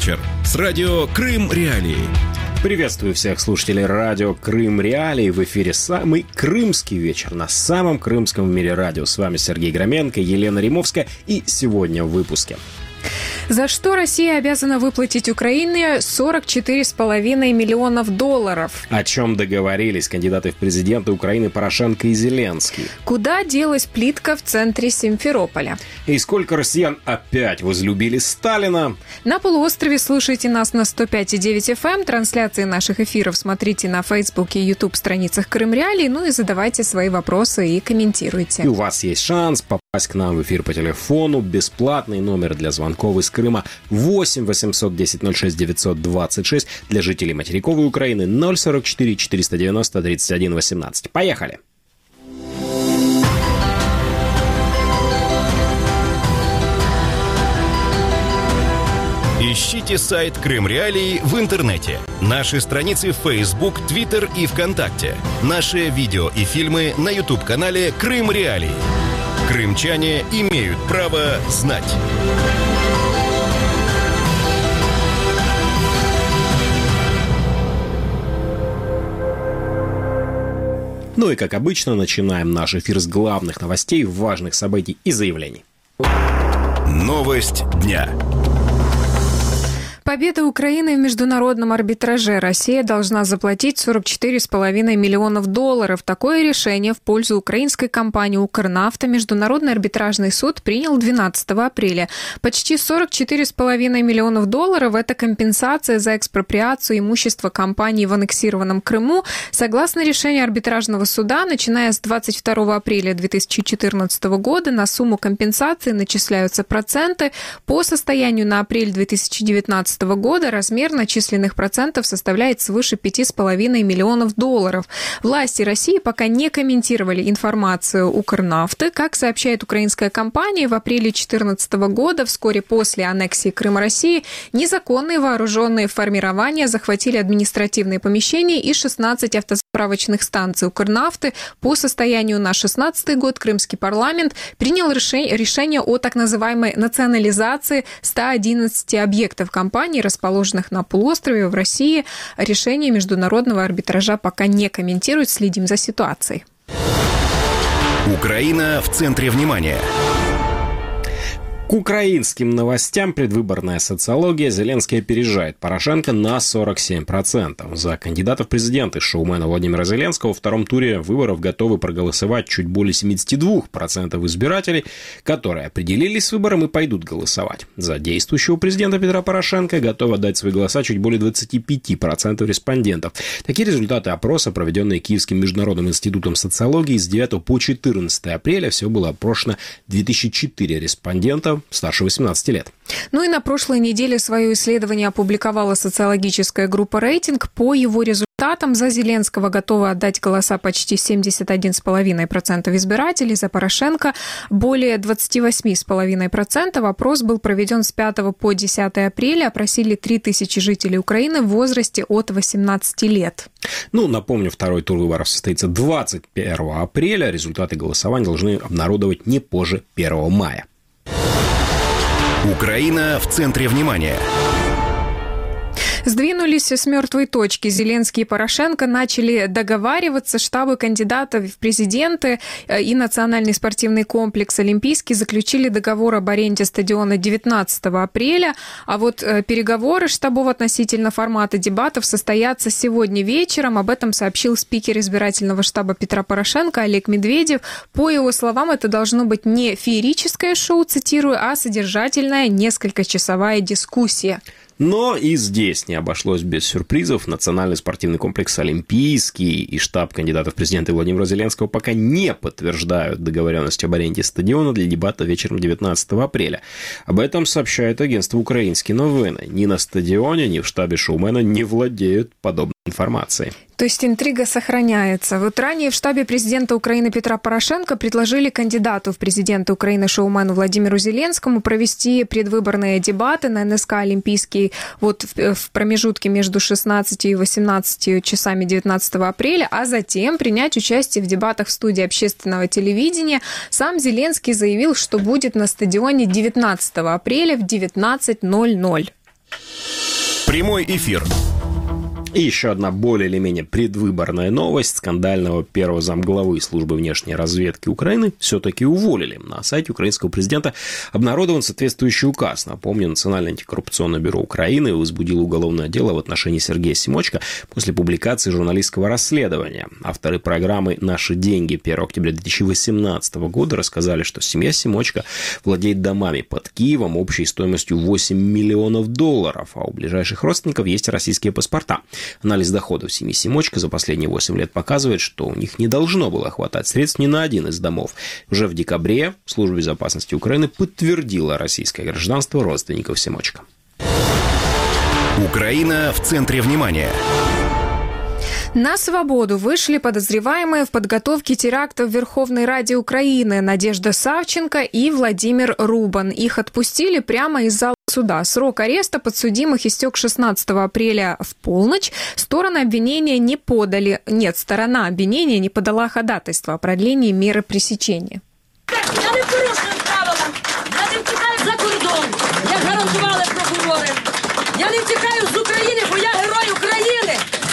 вечер с радио «Крым Реалии». Приветствую всех слушателей радио «Крым Реалии». В эфире самый крымский вечер на самом крымском в мире радио. С вами Сергей Громенко, Елена Римовская. И сегодня в выпуске. За что Россия обязана выплатить Украине $44,5 миллионов? О чем договорились кандидаты в президенты Украины Порошенко и Зеленский? Куда делась плитка в центре Симферополя? И сколько россиян опять возлюбили Сталина? На полуострове слушайте нас на 105,9 FM. Трансляции наших эфиров смотрите на Facebook и YouTube страницах Крым Реалии. Ну и задавайте свои вопросы и комментируйте. И у вас есть шанс попасть к нам в эфир по телефону. Бесплатный номер для звонков из Крыма 8 810 06 926. Для жителей материковой Украины 044 490 31 18. Поехали! Ищите сайт «Крым Реалии» в интернете. Наши страницы в Facebook, Twitter и ВКонтакте. Наши видео и фильмы на YouTube-канале «Крым Реалии». Крымчане имеют право знать. Ну и, как обычно, начинаем наш эфир с главных новостей, важных событий и заявлений. Новость дня. Победа Украины в международном арбитраже. Россия должна заплатить $44,5 миллионов. Такое решение в пользу украинской компании «Укрнафта» Международный арбитражный суд принял 12 апреля. Почти $44,5 миллионов – это компенсация за экспроприацию имущества компании в аннексированном Крыму. Согласно решению арбитражного суда, начиная с 22 апреля 2014 года на сумму компенсации начисляются проценты. По состоянию на апрель 2019 года размер начисленных процентов составляет свыше $5,5 миллионов. Власти России пока не комментировали информацию Укрнафты. Как сообщает украинская компания, в апреле 2014 года, вскоре после аннексии Крыма России, незаконные вооруженные формирования захватили административные помещения и 16 автозаправочных станций Укрнафты. По состоянию на 2016 год крымский парламент принял решение о так называемой национализации 111 объектов компании, расположенных на полуострове в России. Решение международного арбитража пока не комментирует. Следим за ситуацией. Украина в центре внимания. К украинским новостям предвыборная социология. Зеленский опережает Порошенко на 47%. За кандидатов в президенты шоумена Владимира Зеленского во втором туре выборов готовы проголосовать чуть более 72% избирателей, которые определились с выбором и пойдут голосовать. За действующего президента Петра Порошенко готовы отдать свои голоса чуть более 25% респондентов. Такие результаты опроса, проведенные Киевским международным институтом социологии с 9 по 14 апреля. Всего было опрошено 2004 респондента старше 18 лет. Ну и на прошлой неделе свое исследование опубликовала социологическая группа «Рейтинг». По его результатам за Зеленского готовы отдать голоса почти 71,5% избирателей, за Порошенко более 28,5%. Опрос был проведен с 5 по 10 апреля. Опросили 3000 жителей Украины в возрасте от 18 лет. Напомню, второй тур выборов состоится 21 апреля. Результаты голосования должны обнародовать не позже 1 мая. Украина в центре внимания. Сдвинулись с мертвой точки. Зеленский и Порошенко начали договариваться. Штабы кандидатов в президенты и Национальный спортивный комплекс «Олимпийский» заключили договор об аренде стадиона 19 апреля. А вот переговоры штабов относительно формата дебатов состоятся сегодня вечером. Об этом сообщил спикер избирательного штаба Петра Порошенко Олег Медведев. По его словам, это должно быть не феерическое шоу, цитирую, а содержательная несколькочасовая дискуссия. Но и здесь не обошлось без сюрпризов. Национальный спортивный комплекс «Олимпийский» и штаб кандидатов в президенты Владимира Зеленского пока не подтверждают договоренность об аренде стадиона для дебата вечером 19 апреля. Об этом сообщает агентство «Украинские новины». Ни на стадионе, ни в штабе шоумена не владеют подобной информацией. То есть интрига сохраняется. Вот ранее в штабе президента Украины Петра Порошенко предложили кандидату в президенты Украины шоумену Владимиру Зеленскому провести предвыборные дебаты на НСК «Олимпийский» вот в промежутке между 16 и 18 часами 19 апреля, а затем принять участие в дебатах в студии общественного телевидения. Сам Зеленский заявил, что будет на стадионе 19 апреля в 19:00. Прямой эфир. И еще одна более или менее предвыборная новость. Скандального первого замглавы службы внешней разведки Украины все-таки уволили. На сайте украинского президента обнародован соответствующий указ. Напомню, Национальное антикоррупционное бюро Украины возбудило уголовное дело в отношении Сергея Семочко после публикации журналистского расследования. Авторы программы «Наши деньги» 1 октября 2018 года рассказали, что семья Семочко владеет домами под Киевом общей стоимостью $8 миллионов, а у ближайших родственников есть российские паспорта. Анализ доходов семьи Семочко за последние 8 лет показывает, что у них не должно было хватать средств ни на один из домов. Уже в декабре Служба безопасности Украины подтвердила российское гражданство родственников Семочко. Украина в центре внимания. На свободу вышли подозреваемые в подготовке теракта в Верховной Раде Украины Надежда Савченко и Владимир Рубан. Их отпустили прямо из зала суда. Срок ареста подсудимых истек 16 апреля в полночь. Сторона обвинения не подала ходатайство о продлении меры пресечения. Я не порушую правила. Я не втікаю за кордон, як гарантували прокурори. Я не втікаю з України, бо я герой України.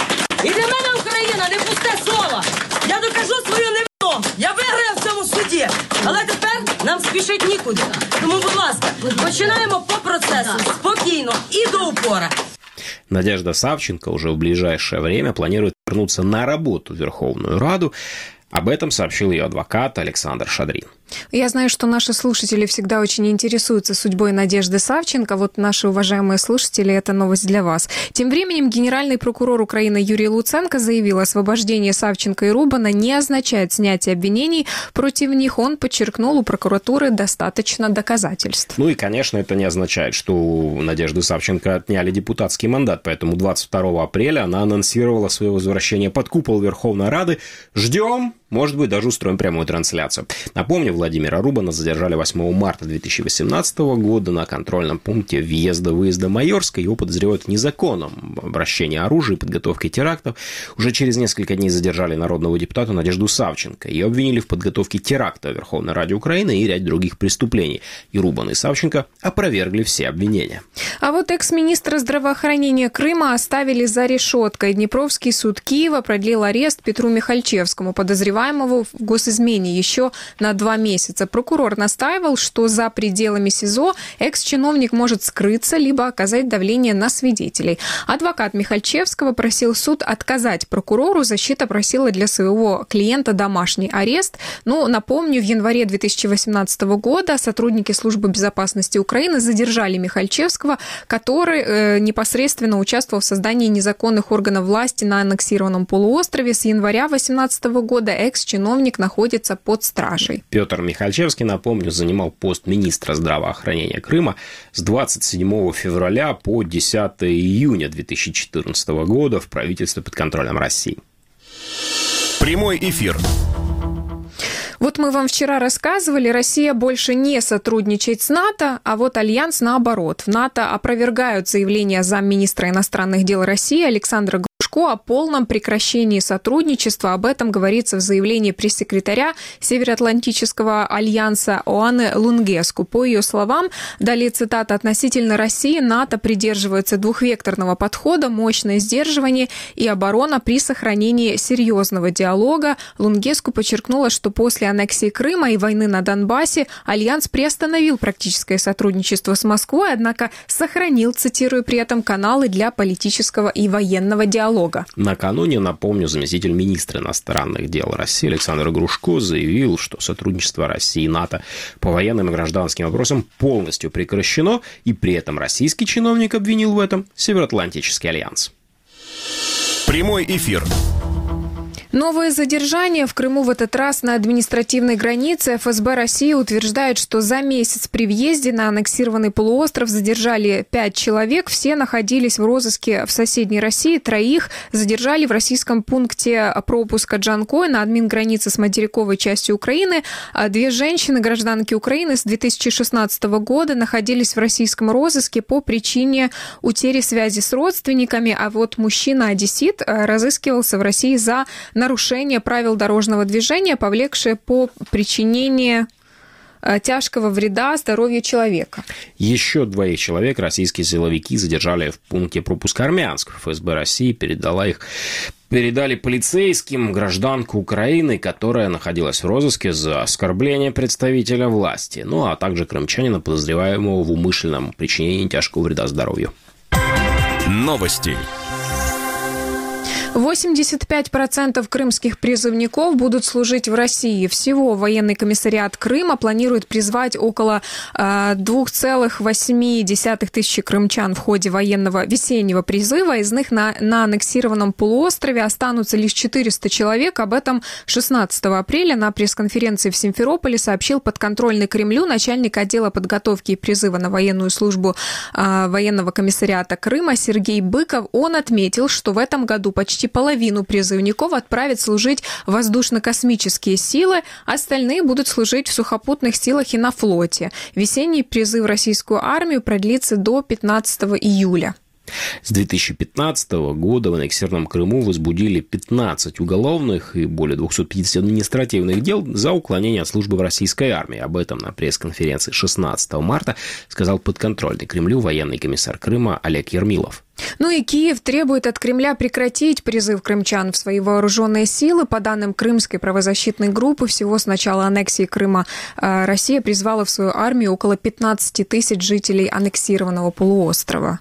І для мене Україна не пусте слово. Я докажу свою невину. Я виграю в цьому суді. Але тепер нам спішить нікуди. Тому, будь ласка, починаємо по процесу спокійно і до упора. Надежда Савченко уже в ближайшее время планирует вернуться на работу в Верховную Раду. Об этом сообщил ее адвокат Александр Шадрин. Я знаю, что наши слушатели всегда очень интересуются судьбой Надежды Савченко. Вот наши уважаемые слушатели, это новость для вас. Тем временем генеральный прокурор Украины Юрий Луценко заявил, освобождение Савченко и Рубана не означает снятие обвинений против них. Он подчеркнул, у прокуратуры достаточно доказательств. Ну и, конечно, это не означает, что у Надежды Савченко отняли депутатский мандат. Поэтому 22 апреля она анонсировала свое возвращение под купол Верховной Рады. Ждем. Может быть, даже устроим прямую трансляцию. Напомню, Владимира Рубана задержали 8 марта 2018 года на контрольном пункте въезда-выезда Майорской. Его подозревают в незаконном обращении оружия и подготовке терактов. Уже через несколько дней задержали народного депутата Надежду Савченко. Ее обвинили в подготовке теракта в Верховной Раде Украины и ряд других преступлений. И Рубан, и Савченко опровергли все обвинения. А вот экс-министра здравоохранения Крыма оставили за решеткой. Днепровский суд Киева продлил арест Петру Михальчевскому, подозреваемому в госизмене еще на 2 месяца. Прокурор настаивал, что за пределами СИЗО экс-чиновник может скрыться, либо оказать давление на свидетелей. Адвокат Михальчевского просил суд отказать прокурору. Защита просила для своего клиента домашний арест. Но, напомню, в январе 2018 года сотрудники Службы безопасности Украины задержали Михальчевского, который непосредственно участвовал в создании незаконных органов власти на аннексированном полуострове. С января 2018 года экс-чиновник находится под стражей. Петр Михальчевский, напомню, занимал пост министра здравоохранения Крыма с 27 февраля по 10 июня 2014 года в правительстве под контролем России. Прямой эфир. Вот мы вам вчера рассказывали, Россия больше не сотрудничает с НАТО, а вот Альянс наоборот. В НАТО опровергают заявление замминистра иностранных дел России Александра о полном прекращении сотрудничества. Об этом говорится в заявлении пресс-секретаря Североатлантического альянса Оаны Лунгеску. По ее словам, далее цитата, относительно России НАТО придерживается двухвекторного подхода, мощное сдерживание и оборона при сохранении серьезного диалога. Лунгеску подчеркнула, что после аннексии Крыма и войны на Донбассе Альянс приостановил практическое сотрудничество с Москвой, однако сохранил, цитирую, при этом каналы для политического и военного диалога. Накануне, напомню, заместитель министра иностранных дел России Александр Грушко заявил, что сотрудничество России и НАТО по военным и гражданским вопросам полностью прекращено, и при этом российский чиновник обвинил в этом Североатлантический альянс. Прямой эфир. Новые задержания в Крыму в этот раз на административной границе. ФСБ России утверждает, что за месяц при въезде на аннексированный полуостров задержали 5 человек. Все находились в розыске в соседней России. 3 задержали в российском пункте пропуска Джанкой на админгранице с материковой частью Украины. 2 женщины, гражданки Украины, с 2016 года находились в российском розыске по причине утери связи с родственниками. А вот мужчина-одессит разыскивался в России за нарушение правил дорожного движения, повлекшее по причинению тяжкого вреда здоровью человека. Еще 2 человек российские силовики задержали в пункте пропуска Армянск. ФСБ России передали полицейским гражданку Украины, которая находилась в розыске за оскорбление представителя власти, а также крымчанина, подозреваемого в умышленном причинении тяжкого вреда здоровью. Новости. 85% крымских призывников будут служить в России. Всего военный комиссариат Крыма планирует призвать около 2,8 тысячи крымчан в ходе военного весеннего призыва. Из них на аннексированном полуострове останутся лишь 400 человек. Об этом 16 апреля на пресс-конференции в Симферополе сообщил подконтрольный Кремлю начальник отдела подготовки и призыва на военную службу военного комиссариата Крыма Сергей Быков. Он отметил, что в этом году почти половину призывников отправят служить в воздушно-космические силы, остальные будут служить в сухопутных силах и на флоте. Весенний призыв в российскую армию продлится до 15 июля. С 2015 года в аннексированном Крыму возбудили 15 уголовных и более 250 административных дел за уклонение от службы в российской армии. Об этом на пресс-конференции 16 марта сказал подконтрольный Кремлю военный комиссар Крыма Олег Ермилов. И Киев требует от Кремля прекратить призыв крымчан в свои вооруженные силы. По данным Крымской правозащитной группы, всего с начала аннексии Крыма Россия призвала в свою армию около 15 тысяч жителей аннексированного полуострова.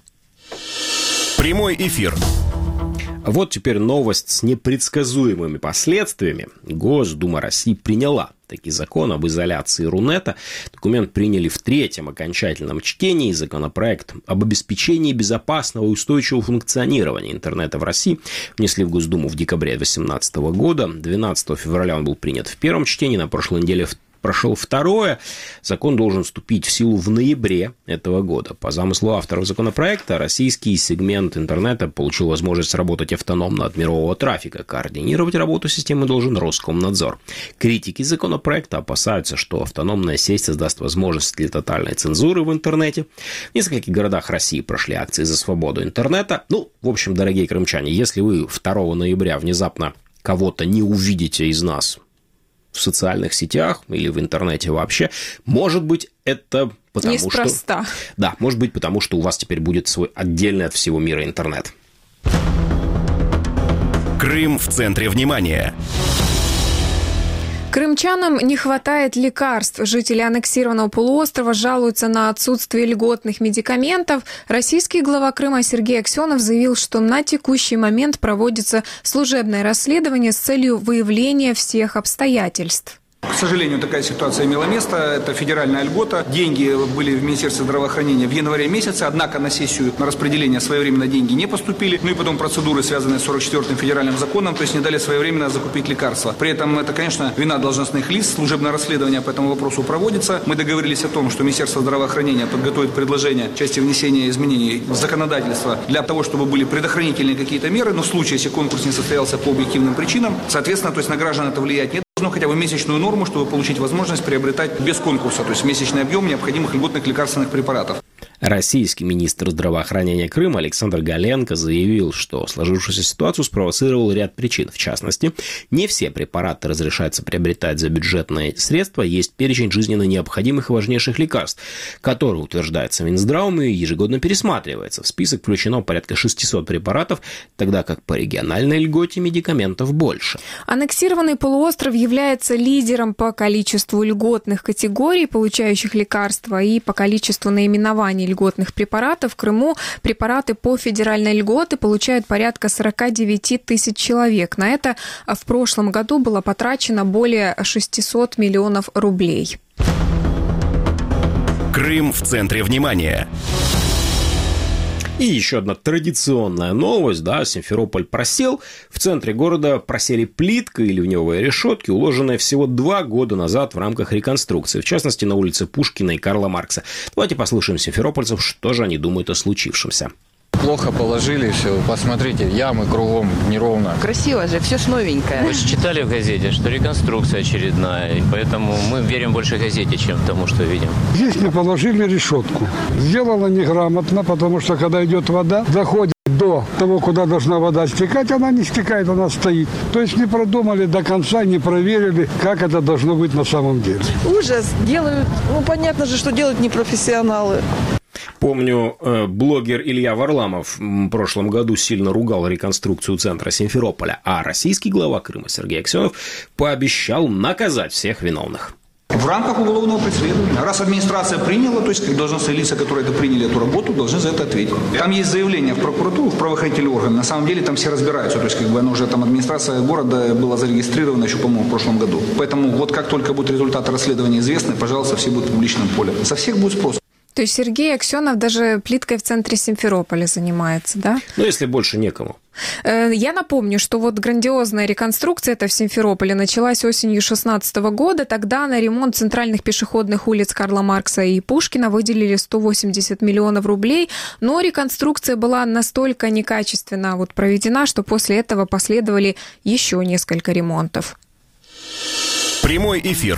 Прямой эфир. Вот теперь новость с непредсказуемыми последствиями. Госдума России приняла таки закон об изоляции Рунета. Документ приняли в 3-м окончательном чтении. Законопроект об обеспечении безопасного и устойчивого функционирования интернета в России внесли в Госдуму в декабре 2018 года. 12 февраля он был принят в 1-м чтении, на прошлой неделе прошел 2-е. Закон должен вступить в силу в ноябре этого года. По замыслу авторов законопроекта, российский сегмент интернета получил возможность работать автономно от мирового трафика. Координировать работу системы должен Роскомнадзор. Критики законопроекта опасаются, что автономная сеть создаст возможность для тотальной цензуры в интернете. В нескольких городах России прошли акции за свободу интернета. В общем, дорогие крымчане, если вы 2 ноября внезапно кого-то не увидите из нас в социальных сетях или в интернете вообще, может быть, это потому неспроста. Да, может быть, потому что у вас теперь будет свой отдельный от всего мира интернет. Крым в центре внимания. Крымчанам не хватает лекарств. Жители аннексированного полуострова жалуются на отсутствие льготных медикаментов. Российский глава Крыма Сергей Аксенов заявил, что на текущий момент проводится служебное расследование с целью выявления всех обстоятельств. К сожалению, такая ситуация имела место. Это федеральная льгота. Деньги были в Министерстве здравоохранения в январе месяце, однако на сессию на распределение своевременно деньги не поступили. И потом процедуры, связанные с 44-м федеральным законом, то есть не дали своевременно закупить лекарства. При этом это, конечно, вина должностных лиц. Служебное расследование по этому вопросу проводится. Мы договорились о том, что Министерство здравоохранения подготовит предложение в части внесения изменений в законодательство для того, чтобы были предохранительные какие-то меры, но в случае, если конкурс не состоялся по объективным причинам, соответственно, то есть на граждан это влиять не должно, хотя бы месячную норму, чтобы получить возможность приобретать без конкурса, то есть месячный объем необходимых льготных лекарственных препаратов. Российский министр здравоохранения Крыма Александр Галенко заявил, что сложившуюся ситуацию спровоцировал ряд причин. В частности, не все препараты разрешается приобретать за бюджетные средства. Есть перечень жизненно необходимых и важнейших лекарств, который утверждается Минздравом и ежегодно пересматривается. В список включено порядка 600 препаратов, тогда как по региональной льготе медикаментов больше. Аннексированный полуостров является лидером по количеству льготных категорий, получающих лекарства, и по количеству наименований льготных препаратов. В Крыму препараты по федеральной льготе получают порядка 49 тысяч человек. На это в прошлом году было потрачено более 600 миллионов рублей. Крым в центре внимания. И еще одна традиционная новость, Симферополь просел. В центре города просели плитка и ливневые решетки, уложенные всего 2 года назад в рамках реконструкции, в частности, на улице Пушкина и Карла Маркса. Давайте послушаем симферопольцев, что же они думают о случившемся. Плохо положили все. Посмотрите, ямы кругом неровно. Красиво же, все ж новенькое. Вы же читали в газете, что реконструкция очередная, и поэтому мы верим больше газете, чем тому, что видим. Здесь не положили решетку. Сделала неграмотно, потому что когда идет вода, доходит до того, куда должна вода стекать, она не стекает, она стоит. То есть не продумали до конца, не проверили, как это должно быть на самом деле. Ужас. Делают, понятно же, что делают непрофессионалы. Помню, блогер Илья Варламов в прошлом году сильно ругал реконструкцию центра Симферополя, а российский глава Крыма Сергей Аксенов пообещал наказать всех виновных. В рамках уголовного преследования. Раз администрация приняла, то есть как должностные лица, которые это приняли эту работу, должны за это ответить. Там есть заявление в прокуратуру, в правоохранительные органы. На самом деле там все разбираются. То есть как бы оно уже там администрация города была зарегистрирована еще, по-моему, в прошлом году. Поэтому вот как только будут результаты расследования известны, пожалуйста, все будут в публичном поле. Со всех будет спрос. То есть Сергей Аксенов даже плиткой в центре Симферополя занимается, да? Ну, если больше некому. Я напомню, что вот грандиозная реконструкция это в Симферополе началась осенью 2016 года. Тогда на ремонт центральных пешеходных улиц Карла Маркса и Пушкина выделили 180 миллионов рублей. Но реконструкция была настолько некачественно проведена, что после этого последовали еще несколько ремонтов. Прямой эфир.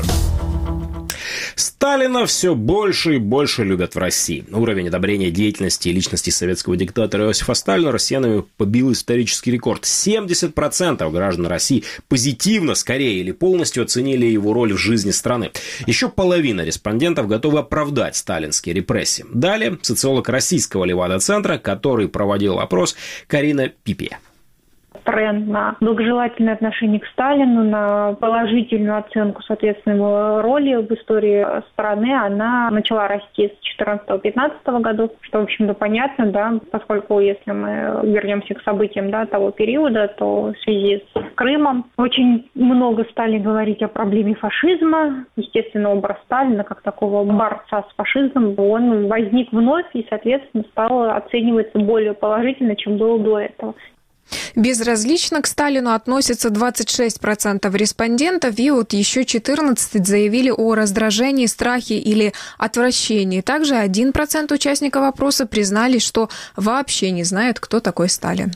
Сталина все больше и больше любят в России. Уровень одобрения деятельности и личности советского диктатора Иосифа Сталина россиянами побил исторический рекорд. 70% граждан России позитивно, скорее или полностью оценили его роль в жизни страны. Еще половина респондентов готовы оправдать сталинские репрессии. Далее социолог российского Левада-центра, который проводил опрос, Карина Пипия. Тренд на благожелательное отношение к Сталину, на положительную оценку, соответственно, его роли в истории страны, она начала расти с 2014-2015 годов, что, в общем-то, понятно, да, поскольку если мы вернемся к событиям, да, того периода, то в связи с Крымом очень много стали говорить о проблеме фашизма. Естественно, образ Сталина, как такого борца с фашизмом, он возник вновь и, соответственно, стал оцениваться более положительно, чем было до этого. Безразлично к Сталину относятся 26% респондентов, и еще 14% заявили о раздражении, страхе или отвращении. Также 1% участников опроса признались, что вообще не знают, кто такой Сталин.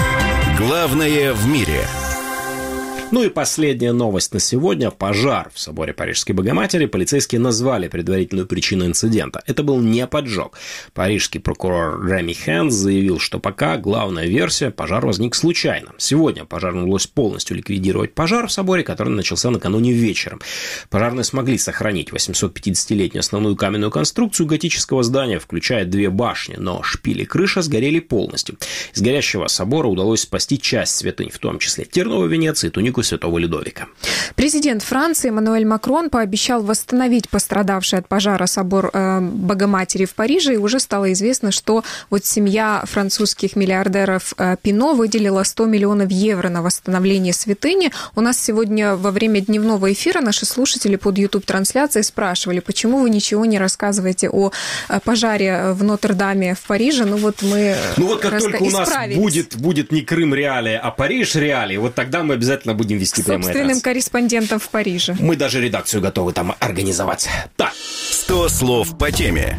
Главное в мире. Ну и последняя новость на сегодня. Пожар в соборе Парижской Богоматери полицейские назвали предварительную причину инцидента. Это был не поджог. Парижский прокурор Реми Хенс заявил, что пока главная версия – пожар возник случайно. Сегодня пожарным удалось полностью ликвидировать пожар в соборе, который начался накануне вечером. Пожарные смогли сохранить 850-летнюю основную каменную конструкцию готического здания, включая 2 башни, но шпили и крыша сгорели полностью. Из горящего собора удалось спасти часть святынь, в том числе терновый венец и тунику святого Людовика. Президент Франции Эммануэль Макрон пообещал восстановить пострадавший от пожара собор Богоматери в Париже, и уже стало известно, что семья французских миллиардеров Пино выделила 100 миллионов евро на восстановление святыни. У нас сегодня во время дневного эфира наши слушатели под YouTube-трансляцией спрашивали, почему вы ничего не рассказываете о пожаре в Нотр-Даме в Париже. Мы как только у нас будет не Крым реалии, а Париж реалии, тогда мы обязательно будем вести прямые трансляции. Собственным корреспондентом в Париже. Мы даже редакцию готовы там организовать. Так. 100 слов по теме.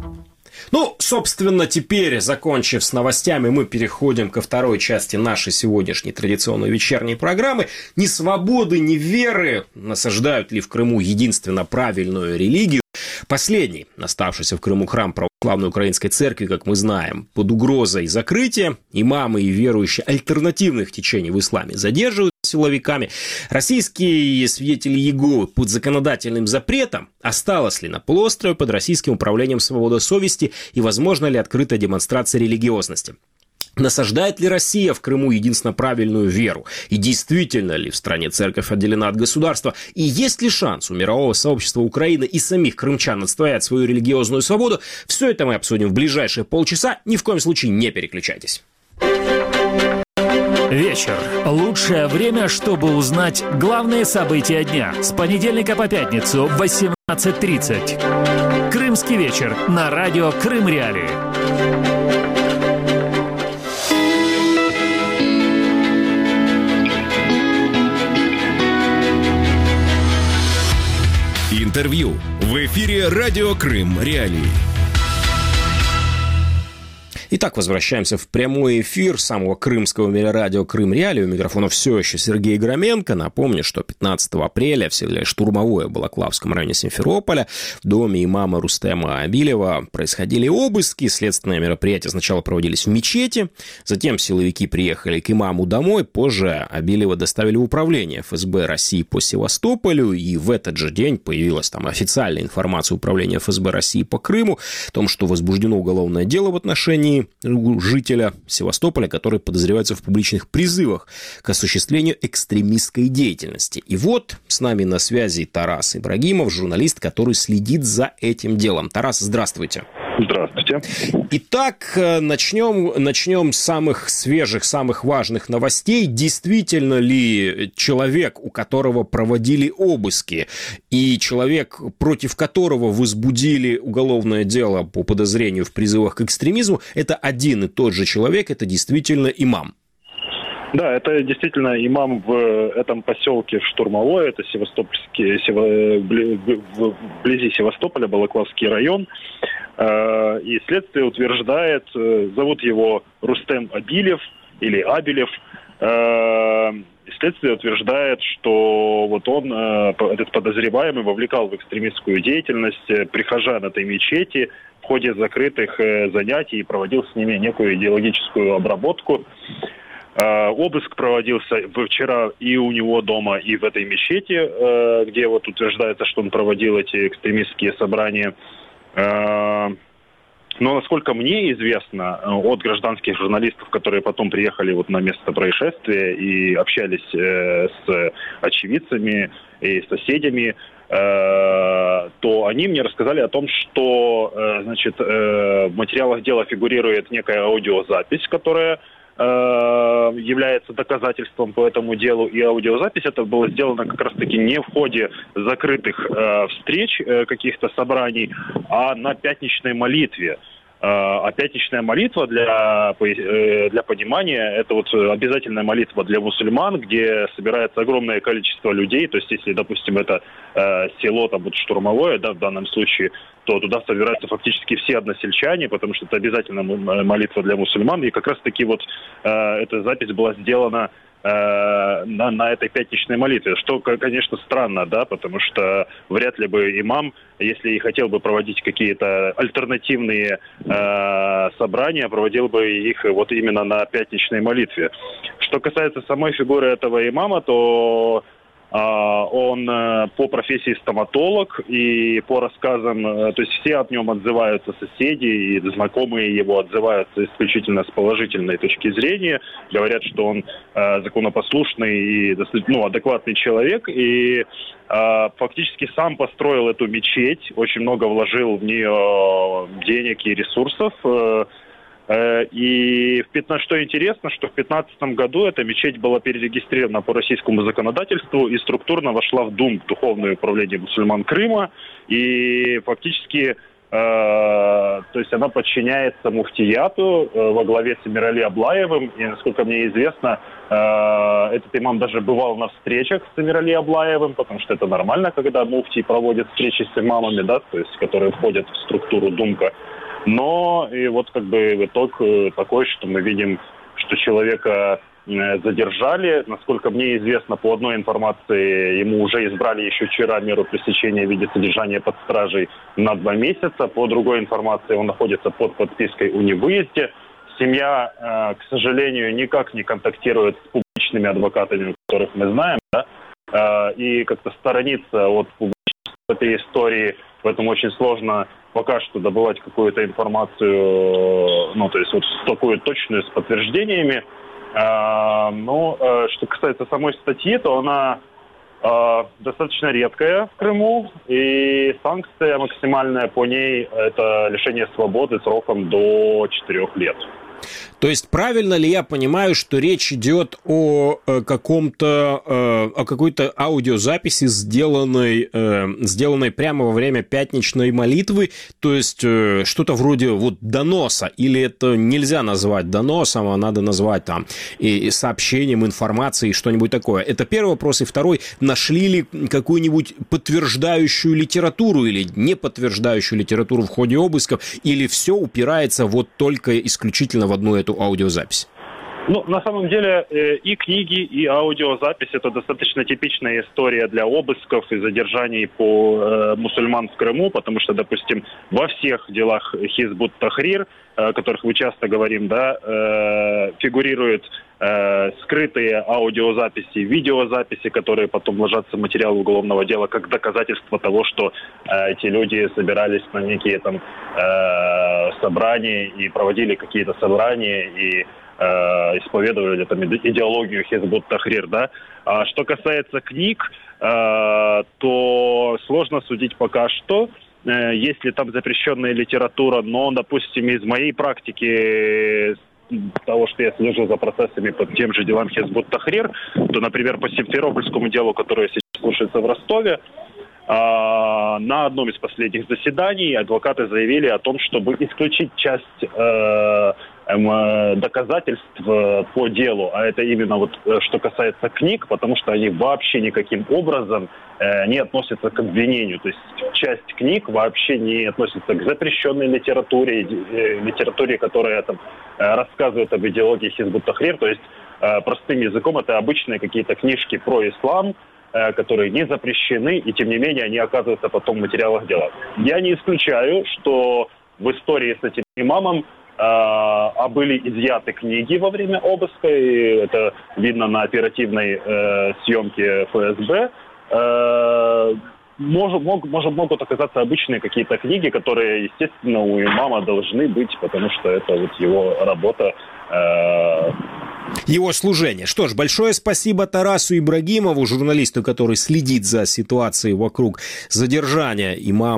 Собственно, теперь, закончив с новостями, мы переходим ко второй части нашей сегодняшней традиционной вечерней программы. Ни свободы, ни веры насаждают ли в Крыму единственно правильную религию. Последний, оставшийся в Крыму храм православной украинской церкви, как мы знаем, под угрозой закрытия, имамы и верующие альтернативных течений в исламе задерживают силовиками. Российские свидетели Иеговы под законодательным запретом. Осталось ли на полуострове под российским управлением свобода совести и возможно ли открытая демонстрация религиозности? Насаждает ли Россия в Крыму единственно правильную веру? И действительно ли в стране церковь отделена от государства? И есть ли шанс у мирового сообщества Украины и самих крымчан отстоять свою религиозную свободу? Все это мы обсудим в ближайшие полчаса. Ни в коем случае не переключайтесь. Вечер. Лучшее время, чтобы узнать главные события дня. С понедельника по пятницу в 18:30. Крымский вечер на радио Крым Реалии. Интервью в эфире радио Крым Реалии. Итак, возвращаемся в прямой эфир самого крымского радио «Крым Реалии». У микрофона все еще Сергей Громенко. Напомню, что 15 апреля в селе Штурмовое Балаклавском районе Симферополя в доме имама Рустема Абилева происходили обыски. Следственные мероприятия сначала проводились в мечети, затем силовики приехали к имаму домой, позже Абилева доставили в управление ФСБ России по Севастополю, и в этот же день появилась там официальная информация Управления ФСБ России по Крыму о том, что возбуждено уголовное дело в отношении жителя Севастополя, который подозревается в публичных призывах к осуществлению экстремистской деятельности. И вот с нами на связи Тарас Ибрагимов, журналист, который следит за этим делом. Тарас, здравствуйте. Здравствуйте. Итак, начнем с самых свежих, самых важных новостей. Действительно ли человек, у которого проводили обыски, и человек, против которого возбудили уголовное дело по подозрению в призывах к экстремизму, это один и тот же человек, это действительно имам? Да, это действительно имам в этом поселке Штурмовое, это вблизи Севастополя, Балаклавский район. И следствие утверждает, зовут его Рустем Абилев или Абилев. Следствие утверждает, что вот он, этот подозреваемый, вовлекал в экстремистскую деятельность прихожан этой мечети в ходе закрытых занятий и проводил с ними некую идеологическую обработку. Обыск проводился вчера и у него дома, и в этой мечети, где вот утверждается, что он проводил эти экстремистские собрания. Но, насколько мне известно, от гражданских журналистов, которые потом приехали вот на место происшествия и общались с очевидцами и соседями, то они мне рассказали о том, что, значит, в материалах дела фигурирует некая аудиозапись, которая является доказательством по этому делу, и аудиозапись это было сделано как раз-таки не в ходе закрытых встреч, каких-то собраний, а на пятничной молитве. А пятничная молитва, для понимания, это вот обязательная молитва для мусульман, где собирается огромное количество людей. То есть, если, допустим, это село там вот Штурмовое, да, в данном случае, то туда собираются фактически все односельчане, потому что это обязательная молитва для мусульман. И как раз-таки вот эта запись была сделана на этой пятничной молитве, что, конечно, странно, да, потому что вряд ли бы имам, если и хотел бы проводить какие-то альтернативные собрания, проводил бы их вот именно на пятничной молитве. Что касается самой фигуры этого имама, то он по профессии стоматолог, и по рассказам, то есть все от нем отзываются, соседи и знакомые его отзываются исключительно с положительной точки зрения, говорят, что он законопослушный и адекватный человек, и фактически сам построил эту мечеть, очень много вложил в нее денег и ресурсов. И что интересно, что в 2015 году эта мечеть была перерегистрирована по российскому законодательству и структурно вошла в ДУМ, Духовное управление мусульман Крыма, и фактически, то есть она подчиняется муфтияту во главе с Эмирали Аблаевым, и, насколько мне известно, этот имам даже бывал на встречах с Эмирали Аблаевым, потому что это нормально, когда муфтий проводит встречи с имамами, да, то есть которые входят в структуру ДУМКа. Но и вот как бы итог такой, что мы видим, что человека задержали. Насколько мне известно, по одной информации, ему уже избрали еще вчера меру пресечения в виде содержания под стражей на 2 месяца. По другой информации, он находится под подпиской о невыезде. Семья, к сожалению, никак не контактирует с публичными адвокатами, которых мы знаем, да? И как-то сторониться от публичности этой истории, поэтому очень сложно пока что добывать какую-то информацию, то есть вот такую точную, с подтверждениями. Но что касается самой статьи, то она достаточно редкая в Крыму, и санкция максимальная по ней – это лишение свободы сроком до 4 лет. То есть правильно ли я понимаю, что речь идет о какой-то аудиозаписи, сделанной прямо во время пятничной молитвы, то есть что-то вроде вот доноса, или это нельзя назвать доносом, а надо назвать там и сообщением, информацией, что-нибудь такое? Это первый вопрос. И второй, нашли ли какую-нибудь подтверждающую литературу или не подтверждающую литературу в ходе обысков, или все упирается вот только исключительно в одну эту аудиозапись? Ну, на самом деле, и книги, и аудиозапись – это достаточно типичная история для обысков и задержаний по мусульман в Крыму, потому что, допустим, во всех делах Хизбут Тахрир, о которых мы часто говорим, да, фигурируют скрытые аудиозаписи, видеозаписи, которые потом ложатся в материал уголовного дела как доказательство того, что эти люди собирались на некие там собрания и проводили какие-то собрания и исповедовали там идеологию Хизбут Тахрир, да. А что касается книг, то сложно судить пока что, есть ли там запрещенная литература, но, допустим, из моей практики, того, что я слежу за процессами по тем же делам Хизбут Тахрир, то, например, по Симферопольскому делу, которое сейчас слушается в Ростове, на одном из последних заседаний адвокаты заявили о том, чтобы исключить часть доказательств по делу, а это именно вот что касается книг, потому что они вообще никаким образом не относятся к обвинению. То есть часть книг вообще не относится к запрещенной литературе, которая там рассказывает об идеологии Хизбут Тахрир. То есть простым языком это обычные какие-то книжки про ислам, которые не запрещены, и тем не менее они оказываются потом в материалах дела. Я не исключаю, что в истории с этим имамом были изъяты книги во время обыска, и это видно на оперативной съемке ФСБ. Могут оказаться обычные какие-то книги, которые, естественно, у имама должны быть, потому что это вот его работа. Его служение. Что ж, большое спасибо Тарасу Ибрагимову, журналисту, который следит за ситуацией вокруг задержания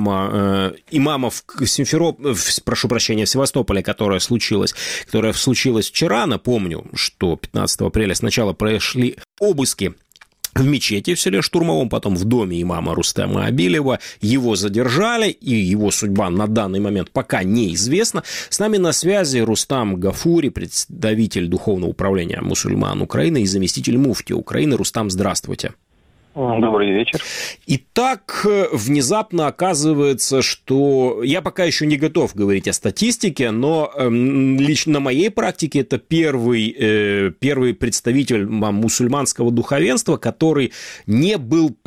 имама в Севастополе, которое случилось вчера. Напомню, что 15 апреля сначала прошли обыски в мечети в селе Штурмовом, потом в доме имама Рустема Абилева. Его задержали, и его судьба на данный момент пока неизвестна. С нами на связи Рустам Гафури, представитель Духовного управления мусульман Украины и заместитель муфти Украины. Рустам, здравствуйте. Добрый вечер. Итак, внезапно оказывается, что я пока еще не готов говорить о статистике, но лично на моей практике это первый представитель мусульманского духовенства, который не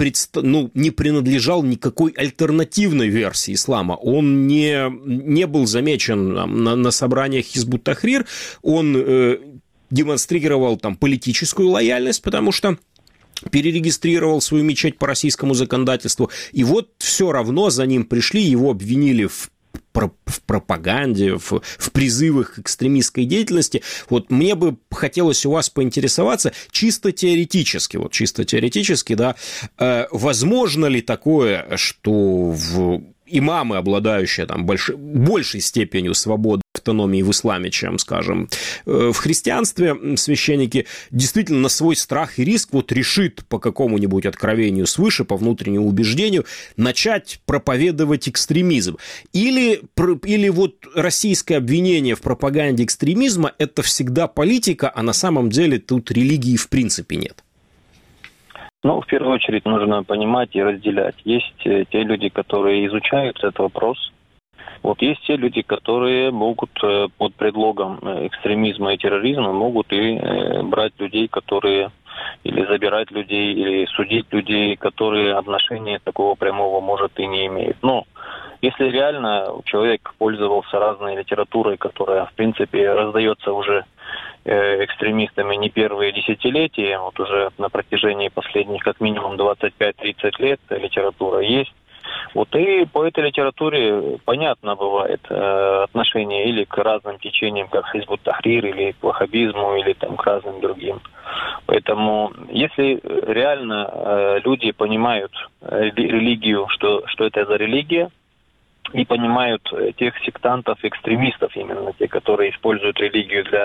принадлежал никакой альтернативной версии ислама. Он не был замечен на собраниях Хизбут Тахрир, он демонстрировал там политическую лояльность, потому что перерегистрировал свою мечеть по российскому законодательству, и вот все равно за ним пришли, его обвинили в пропаганде, в призывах к экстремистской деятельности. Вот мне бы хотелось у вас поинтересоваться чисто теоретически, да, возможно ли такое, что имамы, обладающие там большей степенью свободы, автономии в исламе, чем, скажем, в христианстве, священники действительно на свой страх и риск вот решит по какому-нибудь откровению свыше, по внутреннему убеждению начать проповедовать экстремизм. Или вот российское обвинение в пропаганде экстремизма – это всегда политика, а на самом деле тут религии в принципе нет. Ну, в первую очередь нужно понимать и разделять. Есть те люди, которые изучают этот вопрос. Вот есть те люди, которые могут под предлогом экстремизма и терроризма могут и брать людей, которые или забирать людей, или судить людей, которые отношения такого прямого, может, и не имеют. Но если реально человек пользовался разной литературой, которая, в принципе, раздается уже экстремистами не первые десятилетия, вот уже на протяжении последних как минимум 25-30 лет литература есть. Вот и по этой литературе понятно бывает отношение или к разным течениям, как Хизбут Тахрир, или к ваххабизму, или там к разным другим. Поэтому если реально люди понимают религию, что это за религия, и понимают тех сектантов, экстремистов, именно те, которые используют религию для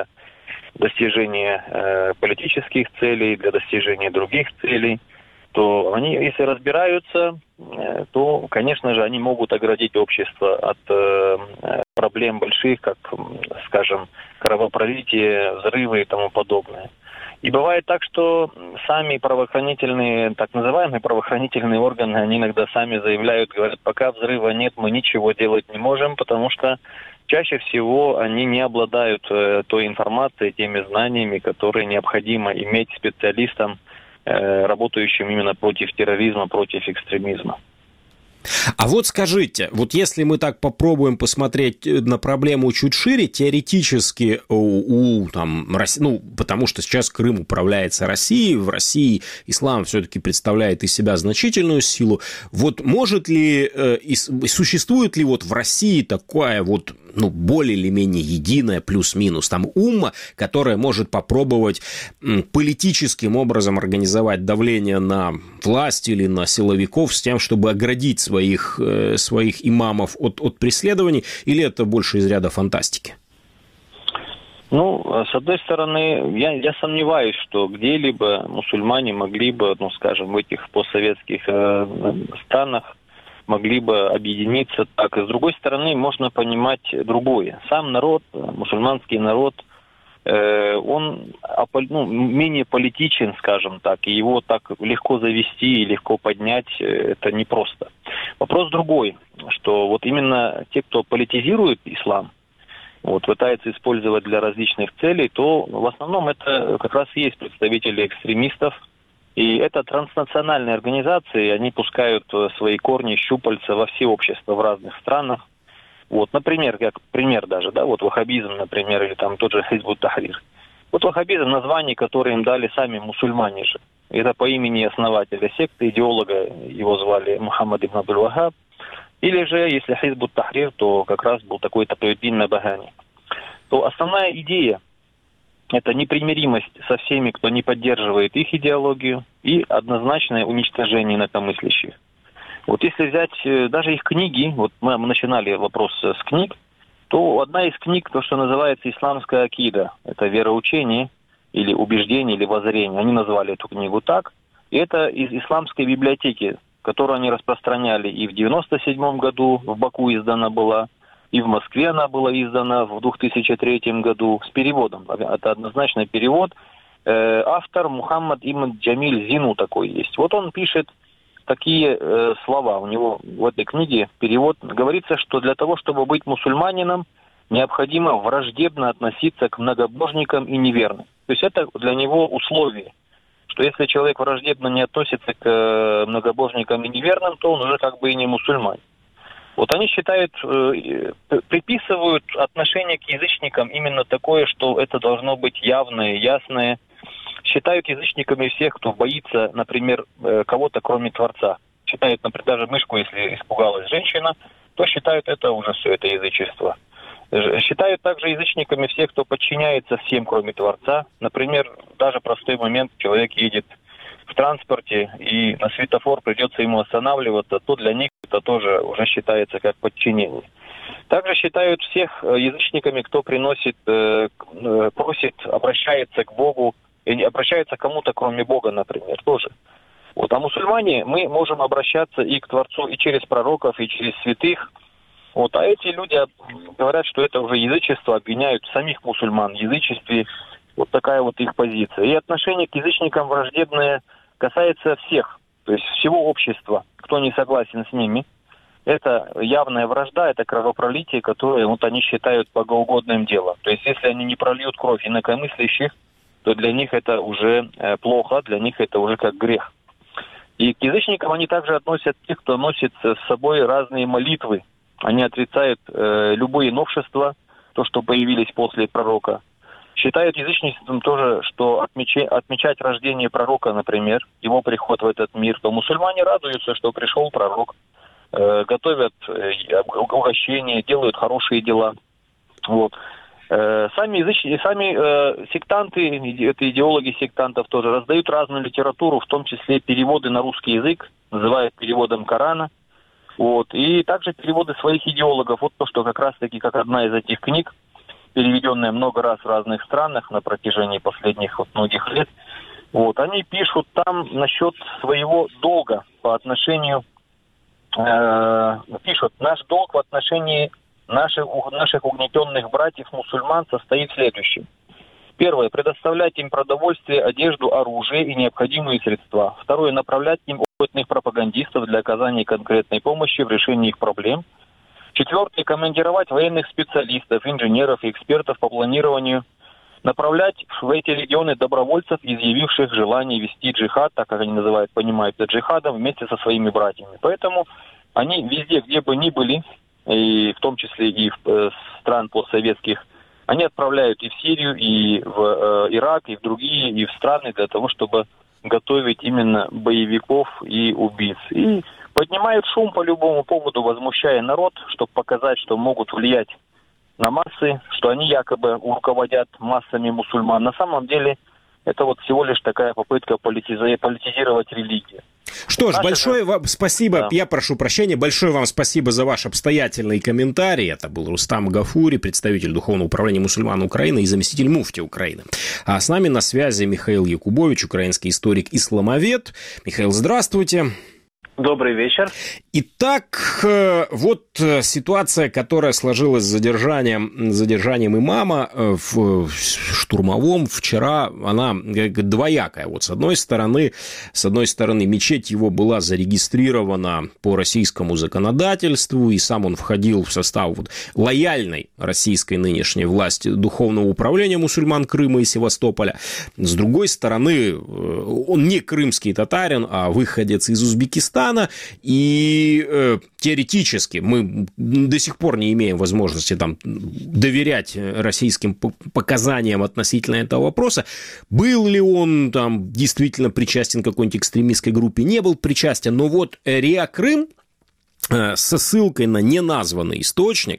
достижения политических целей, для достижения других целей, то они, если разбираются, то, конечно же, они могут оградить общество от проблем больших, как, скажем, кровопролитие, взрывы и тому подобное. И бывает так, что сами правоохранительные, так называемые правоохранительные органы, они иногда сами заявляют, говорят, пока взрыва нет, мы ничего делать не можем, потому что чаще всего они не обладают той информацией, теми знаниями, которые необходимо иметь специалистам, работающим именно против терроризма, против экстремизма. А вот скажите, вот если мы так попробуем посмотреть на проблему чуть шире, теоретически потому что сейчас Крым управляется Россией, в России ислам все-таки представляет из себя значительную силу, вот может ли и существует ли вот в России такая вот, более или менее единая, плюс-минус, там умма, которая может попробовать политическим образом организовать давление на власть или на силовиков с тем, чтобы оградить своих имамов от преследований, или это больше из ряда фантастики? С одной стороны, я сомневаюсь, что где-либо мусульмане могли бы, скажем, в этих постсоветских странах могли бы объединиться так. И с другой стороны, можно понимать другое. Сам народ, мусульманский народ, он менее политичен, скажем так, и его так легко завести и легко поднять, это непросто. Вопрос другой, что вот именно те, кто политизирует ислам, пытается использовать для различных целей, то в основном это как раз и есть представители экстремистов. И это транснациональные организации, они пускают свои корни, щупальца во все общества в разных странах. Например, как пример даже, ваххабизм, например, или там тот же Хизбут Тахрир. Ваххабизм, название, которое им дали сами мусульмане же. Это по имени основателя секты, идеолога, его звали Мухаммад ибн Абдуль-Вахаб. Или же, если Хизбут Тахрир, то как раз был такой Такиуддин Набахани. То основная идея – это непримиримость со всеми, кто не поддерживает их идеологию, и однозначное уничтожение инакомыслящих. Если взять даже их книги, мы начинали вопрос с книг, то одна из книг, то, что называется «Исламская акида», это вероучение или убеждение, или воззрение. Они назвали эту книгу так. И это из исламской библиотеки, которую они распространяли и в 1997 году в Баку издана была, и в Москве она была издана в 2003 году с переводом. Это однозначно перевод. Автор Мухаммад ибн Джамиль Зину такой есть. Он пишет такие слова. У него в этой книге перевод говорится, что для того, чтобы быть мусульманином, необходимо враждебно относиться к многобожникам и неверным. То есть это для него условие, что если человек враждебно не относится к многобожникам и неверным, то он уже как бы и не мусульманин. Они считают, приписывают отношение к язычникам именно такое, что это должно быть явное, ясное. Считают язычниками всех, кто боится, например, кого-то, кроме Творца. Считают, например, даже мышку, если испугалась женщина, то считают это уже все, это язычество. Считают также язычниками всех, кто подчиняется всем, кроме Творца. Например, даже простой момент, человек едет в транспорте, и на светофор придется ему останавливаться, то для них это тоже уже считается как подчинение. Также считают всех язычниками, кто просит, обращается к Богу, и обращается к кому-то, кроме Бога, например, тоже. А мусульмане, мы можем обращаться и к Творцу, и через пророков, и через святых. А эти люди говорят, что это уже язычество, обвиняют самих мусульман в язычестве. Такая их позиция. И отношение к язычникам враждебное касается всех, то есть всего общества, кто не согласен с ними. Это явная вражда, это кровопролитие, которое они считают богоугодным делом. То есть если они не прольют кровь инакомыслящих, то для них это уже плохо, для них это уже как грех. И к язычникам они также относят тех, кто носит с собой разные молитвы. Они отрицают любые новшества, то, что появились после пророка. Считают язычником тоже, что отмечать рождение пророка, например, его приход в этот мир, то мусульмане радуются, что пришел пророк, готовят угощения, делают хорошие дела. Сами сектанты, это идеологи сектантов тоже, раздают разную литературу, в том числе переводы на русский язык, называют переводом Корана. И также переводы своих идеологов. То, что как раз-таки, как одна из этих книг, переведенные много раз в разных странах на протяжении последних многих лет. Вот, они пишут там насчет своего долга по отношению, пишут, наш долг в отношении наших угнетенных братьев-мусульман состоит в следующем. Первое, предоставлять им продовольствие, одежду, оружие и необходимые средства. Второе, направлять им опытных пропагандистов для оказания конкретной помощи в решении их проблем. Четвертое, командировать военных специалистов, инженеров и экспертов по планированию. Направлять в эти регионы добровольцев, изъявивших желание вести джихад, так как они понимают это джихадом, вместе со своими братьями. Поэтому они везде, где бы ни были, и в том числе и в стран постсоветских, они отправляют и в Сирию, и в Ирак, и в другие, и в страны для того, чтобы готовить именно боевиков и убийц. И поднимают шум по любому поводу, возмущая народ, чтобы показать, что могут влиять на массы, что они якобы руководят массами мусульман. На самом деле это вот всего лишь такая попытка политизировать религию. Что ж, большое вам спасибо, да. Я прошу прощения, большое вам спасибо за ваш обстоятельный комментарий. Это был Рустам Гафури, представитель Духовного управления мусульман Украины и заместитель муфти Украины. А с нами на связи Михаил Якубович, украинский историк-исламовед. Михаил, здравствуйте. Добрый вечер. Итак, вот ситуация, которая сложилась с задержанием имама в Штурмовом вчера, она двоякая. Вот с одной стороны, мечеть его была зарегистрирована по российскому законодательству, и сам он входил в состав лояльной российской нынешней власти Духовного управления мусульман Крыма и Севастополя. С другой стороны, он не крымский татарин, а выходец из Узбекистана, и теоретически мы до сих пор не имеем возможности там доверять российским показаниям относительно этого вопроса. Был ли он там действительно причастен к какой-нибудь экстремистской группе? Не был причастен, но вот РИА Крым со ссылкой на неназванный источник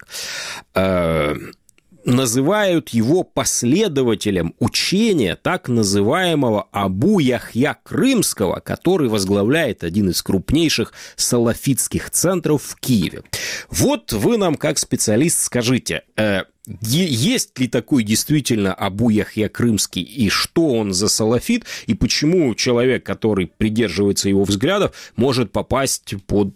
называют его последователем учения так называемого Абу Яхья Крымского, который возглавляет один из крупнейших салафитских центров в Киеве. Вот вы нам, как специалист, скажите, есть ли такой действительно Абу Яхья Крымский, и что он за салафит, и почему человек, который придерживается его взглядов, может попасть под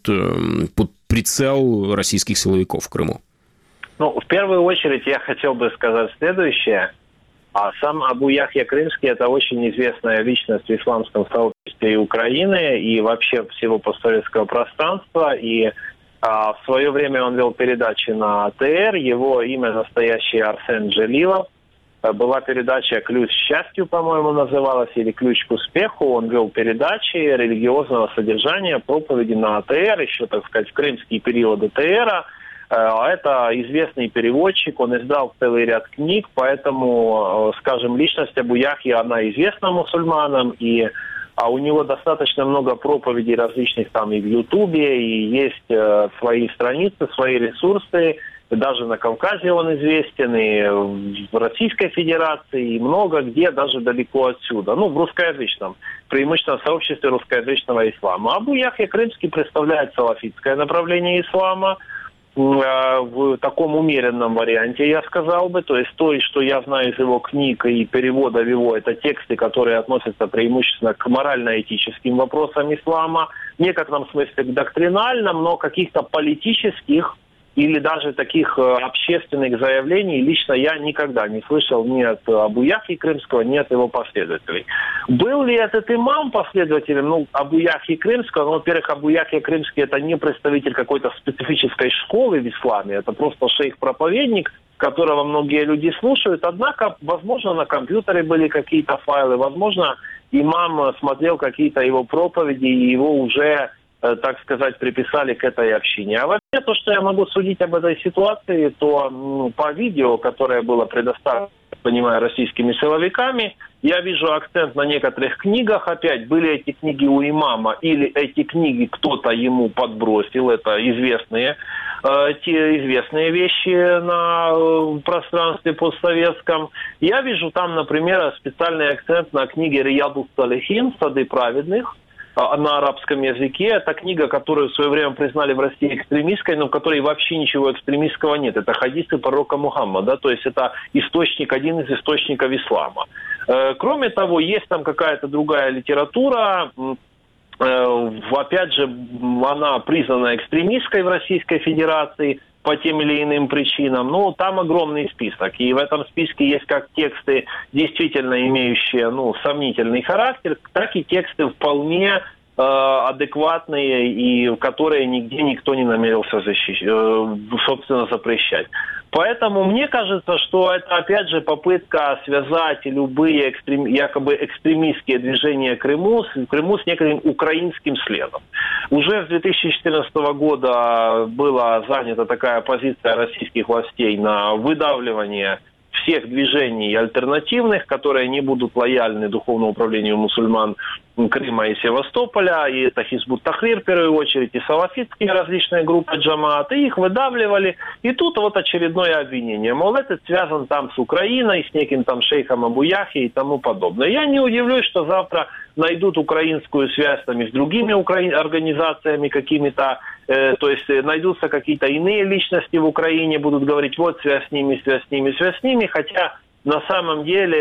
прицел российских силовиков в Крыму? Ну, в первую очередь я хотел бы сказать следующее. Сам Абу Яхья Крымский – это очень известная личность в исламском сообществе Украины и вообще всего постсоветского пространства. И в свое время он вел передачи на АТР. Его имя настоящее Арсен Джалилов. Была передача «Ключ к счастью», по-моему, называлась, или «Ключ к успеху». Он вел передачи религиозного содержания, проповеди на АТР, еще, так сказать, в крымские периоды ТРа. Это известный переводчик, он издал целый ряд книг, поэтому, скажем, личность Абу Яхьи, она известна мусульманам, и у него достаточно много проповедей различных там и в Ютубе, и есть свои страницы, свои ресурсы, даже на Кавказе он известен, и в Российской Федерации, и много где, даже далеко отсюда, в русскоязычном, преимущественно в сообществе русскоязычного ислама. Абу Яхья Крымский представляет салафитское направление ислама, в таком умеренном варианте, я сказал бы. То есть то, что я знаю из его книг и переводов его, это тексты, которые относятся преимущественно к морально-этическим вопросам ислама. В некотором смысле к доктринальным, но каких-то политических или даже таких общественных заявлений лично я никогда не слышал ни от Абу Яхьи Крымского, ни от его последователей. Был ли этот имам последователем Абу Яхьи Крымского? Во-первых, Абу Яхья Крымский – это не представитель какой-то специфической школы в исламе, это просто шейх-проповедник, которого многие люди слушают. Однако, возможно, на компьютере были какие-то файлы, возможно, имам смотрел какие-то его проповеди, и его уже, так сказать, приписали к этой общине. А вообще, то, что я могу судить об этой ситуации, то по видео, которое было предоставлено, понимаю, российскими силовиками, я вижу акцент на некоторых книгах. Опять, были эти книги у имама, или эти книги кто-то ему подбросил, это известные вещи на пространстве постсоветском. Я вижу там, например, специальный акцент на книге Рияду Салихин «Сады праведных». на арабском языке. Это книга, которую в свое время признали в России экстремистской, но в которой вообще ничего экстремистского нет. Это хадисы пророка Мухаммада, то есть это источник, один из источников ислама. Кроме того, есть там какая-то другая литература. Опять же, она признана экстремистской в Российской Федерации по тем или иным причинам. Но там огромный список. И в этом списке есть как тексты, действительно имеющие сомнительный характер, так и тексты вполне адекватные, и которые нигде никто не намерился собственно, запрещать. Поэтому мне кажется, что это, опять же, попытка связать любые якобы экстремистские движения в Крыму с некоторым украинским следом. Уже с 2014 года была занята такая позиция российских властей на выдавливание всех движений альтернативных, которые не будут лояльны духовному управлению мусульман Крыма и Севастополя, и это Хизбут Тахрир в первую очередь, и салафитские различные группы джамаат, и их выдавливали. И тут вот очередное обвинение. Мол, это связан там с Украиной, с неким там шейхом Абу Яхи и тому подобное. Я не удивлюсь, что завтра найдут украинскую связь там и с другими организациями какими-то, то есть найдутся какие-то иные личности в Украине, будут говорить, вот связь с ними, связь с ними, связь с ними, хотя на самом деле,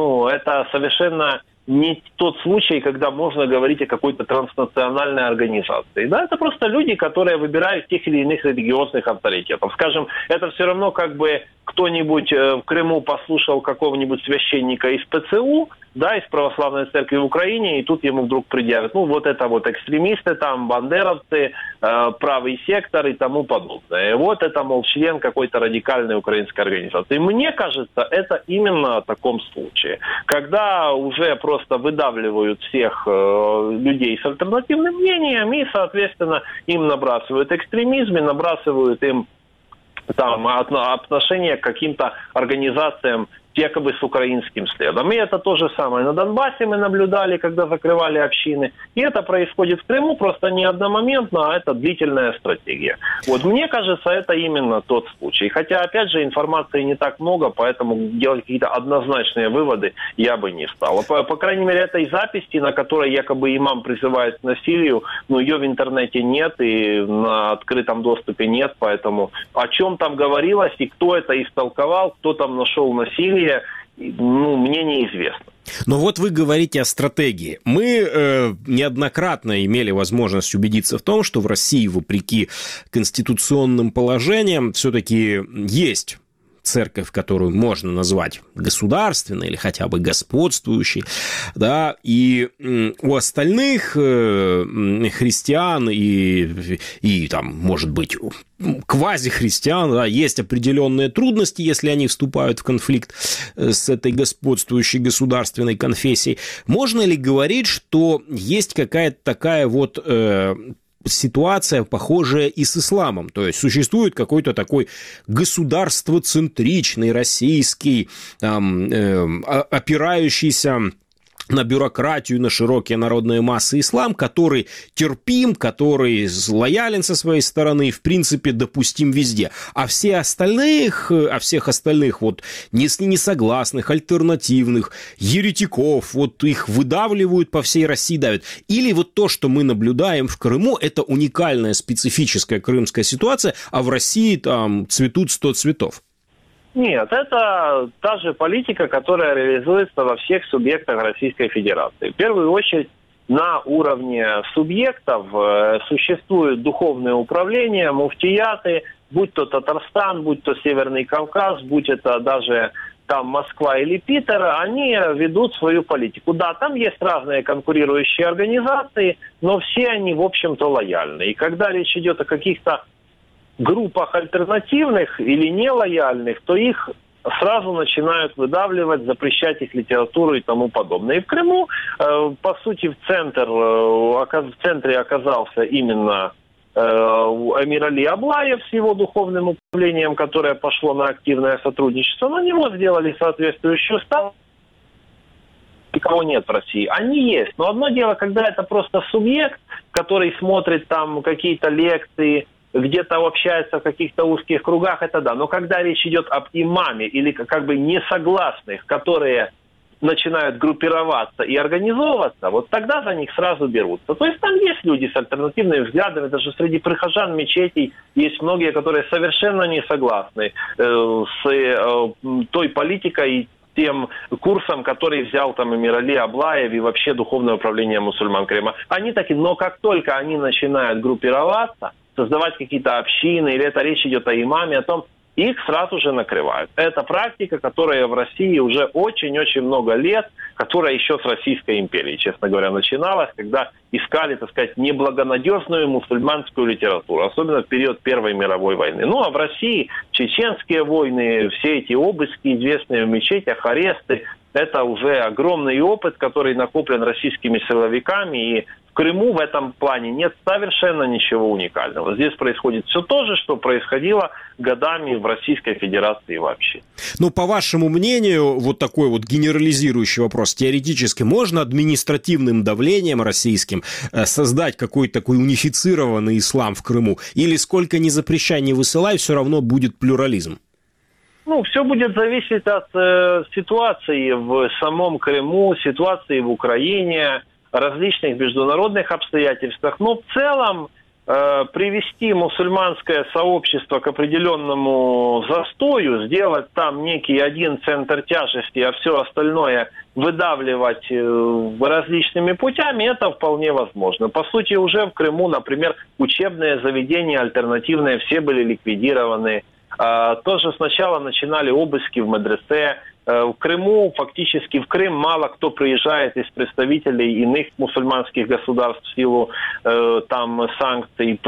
это совершенно не тот случай, когда можно говорить о какой-то транснациональной организации. Да, это просто люди, которые выбирают тех или иных религиозных авторитетов. Скажем, это все равно как бы кто-нибудь в Крыму послушал какого-нибудь священника из ПЦУ, да, из православной церкви в Украине, и тут ему вдруг предъявят, вот это вот экстремисты, там, бандеровцы, правый сектор и тому подобное. Вот это, мол, член какой-то радикальной украинской организации. Мне кажется, это именно о таком случае. Когда уже просто выдавливают всех людей с альтернативным мнением и, соответственно, им набрасывают экстремизм и набрасывают им там отношение к каким-то организациям якобы с украинским следом. И это то же самое на Донбассе мы наблюдали, когда закрывали общины. И это происходит в Крыму просто не одномоментно, а это длительная стратегия. Вот мне кажется, это именно тот случай. Хотя, опять же, информации не так много, поэтому делать какие-то однозначные выводы я бы не стал. По крайней мере, этой записи, на которой якобы имам призывает к насилию, ее в интернете нет и на открытом доступе нет, поэтому о чем там говорилось и кто это истолковал, кто там нашел насилие, мне неизвестно. Но вот вы говорите о стратегии. Мы неоднократно имели возможность убедиться в том, что в России, вопреки конституционным положениям, все-таки есть церковь, которую можно назвать государственной или хотя бы господствующей, да, и у остальных христиан и там, может быть, квазихристиан, да, есть определенные трудности, если они вступают в конфликт с этой господствующей государственной конфессией. Можно ли говорить, что есть какая-то такая вот ситуация, похожая и с исламом? То есть существует какой-то такой государствоцентричный российский, опирающийся на бюрократию, на широкие народные массы ислам, который терпим, который лоялен со своей стороны, в принципе, допустим везде. А всех остальных вот несогласных, альтернативных, еретиков, вот их выдавливают по всей России, давят. Или вот то, что мы наблюдаем в Крыму, это уникальная специфическая крымская ситуация, а в России там цветут 100 цветов. Нет, это та же политика, которая реализуется во всех субъектах Российской Федерации. В первую очередь на уровне субъектов существуют духовные управления, муфтияты, будь то Татарстан, будь то Северный Кавказ, будь это даже там Москва или Питер, они ведут свою политику. Да, там есть разные конкурирующие организации, но все они, в общем-то, лояльны. И когда речь идет о каких-то группах альтернативных или нелояльных, то их сразу начинают выдавливать, запрещать их литературу и тому подобное. И в Крыму, по сути, в центре оказался именно Эмир Али Аблаев с его духовным управлением, которое пошло на активное сотрудничество. На него сделали соответствующую ставку. Никого нет в России. Они есть. Но одно дело, когда это просто субъект, который смотрит там какие-то лекции, где-то общается в каких-то узких кругах, это да. Но когда речь идет об имаме или как бы несогласных, которые начинают группироваться и организовываться, вот тогда за них сразу берутся. То есть там есть люди с альтернативными взглядами, даже среди прихожан мечетей есть многие, которые совершенно не согласны с той политикой, тем курсом, который взял там Эмирали Аблаев и вообще Духовное управление мусульман Крыма. Они такие, но как только они начинают группироваться, создавать какие-то общины, или это речь идет о имаме, о том, их сразу же накрывают. Это практика, которая в России уже очень-очень много лет, которая еще с Российской империи, честно говоря, начиналась, когда искали, так сказать, неблагонадежную мусульманскую литературу, особенно в период Первой мировой войны. Ну, а в России чеченские войны, все эти обыски, известные в мечетях, аресты, это уже огромный опыт, который накоплен российскими силовиками, и в Крыму в этом плане нет совершенно ничего уникального. Здесь происходит все то же, что происходило годами в Российской Федерации вообще. Ну, по вашему мнению, вот такой вот генерализирующий вопрос, теоретически можно административным давлением российским создать какой-то такой унифицированный ислам в Крыму? Или сколько ни запрещай, ни высылай, все равно будет плюрализм? Ну, все будет зависеть от ситуации в самом Крыму, ситуации в Украине, различных международных обстоятельствах. Но в целом привести мусульманское сообщество к определенному застою, сделать там некий один центр тяжести, а все остальное выдавливать различными путями, это вполне возможно. По сути, уже в Крыму, например, учебные заведения альтернативные все были ликвидированы. Тоже сначала начинали обыски в медресе. В Крыму, фактически в Крым мало кто приезжает из представителей иных мусульманских государств в силу там санкций.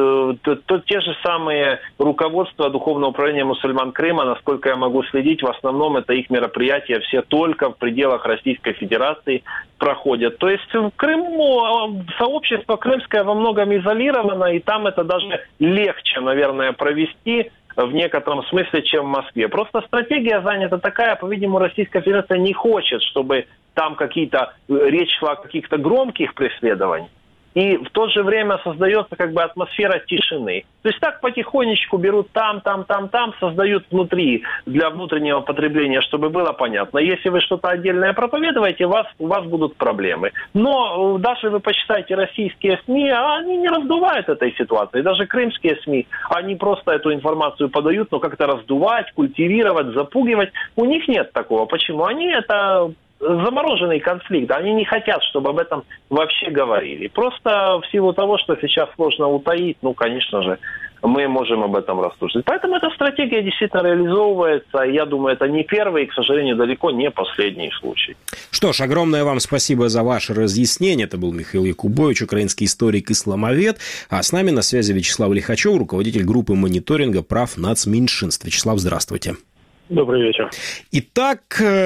Те же самые руководства Духовного управления мусульман Крыма, насколько я могу следить, в основном это их мероприятия все только в пределах Российской Федерации проходят. То есть в Крыму сообщество крымское во многом изолировано, и там это даже легче, наверное, провести в некотором смысле, чем в Москве. Просто стратегия занята такая, по-видимому, Российская Федерация не хочет, чтобы там речь шла о каких-то громких преследованиях. И в то же время создается как бы атмосфера тишины. То есть так потихонечку берут там, создают внутри, для внутреннего потребления, чтобы было понятно. Если вы что-то отдельное проповедуете, у вас будут проблемы. Но даже вы почитайте российские СМИ, они не раздувают этой ситуации. Даже крымские СМИ, они просто эту информацию подают, но как-то раздувать, культивировать, запугивать. У них нет такого. Почему? Это замороженный конфликт. Они не хотят, чтобы об этом вообще говорили. Просто в силу того, что сейчас сложно утаить, конечно же, мы можем об этом рассуждать. Поэтому эта стратегия действительно реализовывается. Я думаю, это не первый и, к сожалению, далеко не последний случай. Что ж, огромное вам спасибо за ваше разъяснение. Это был Михаил Якубович, украинский историк-исламовед. А с нами на связи Вячеслав Лихачев, руководитель группы мониторинга прав нацменьшинств. Вячеслав, здравствуйте. Добрый вечер. Итак,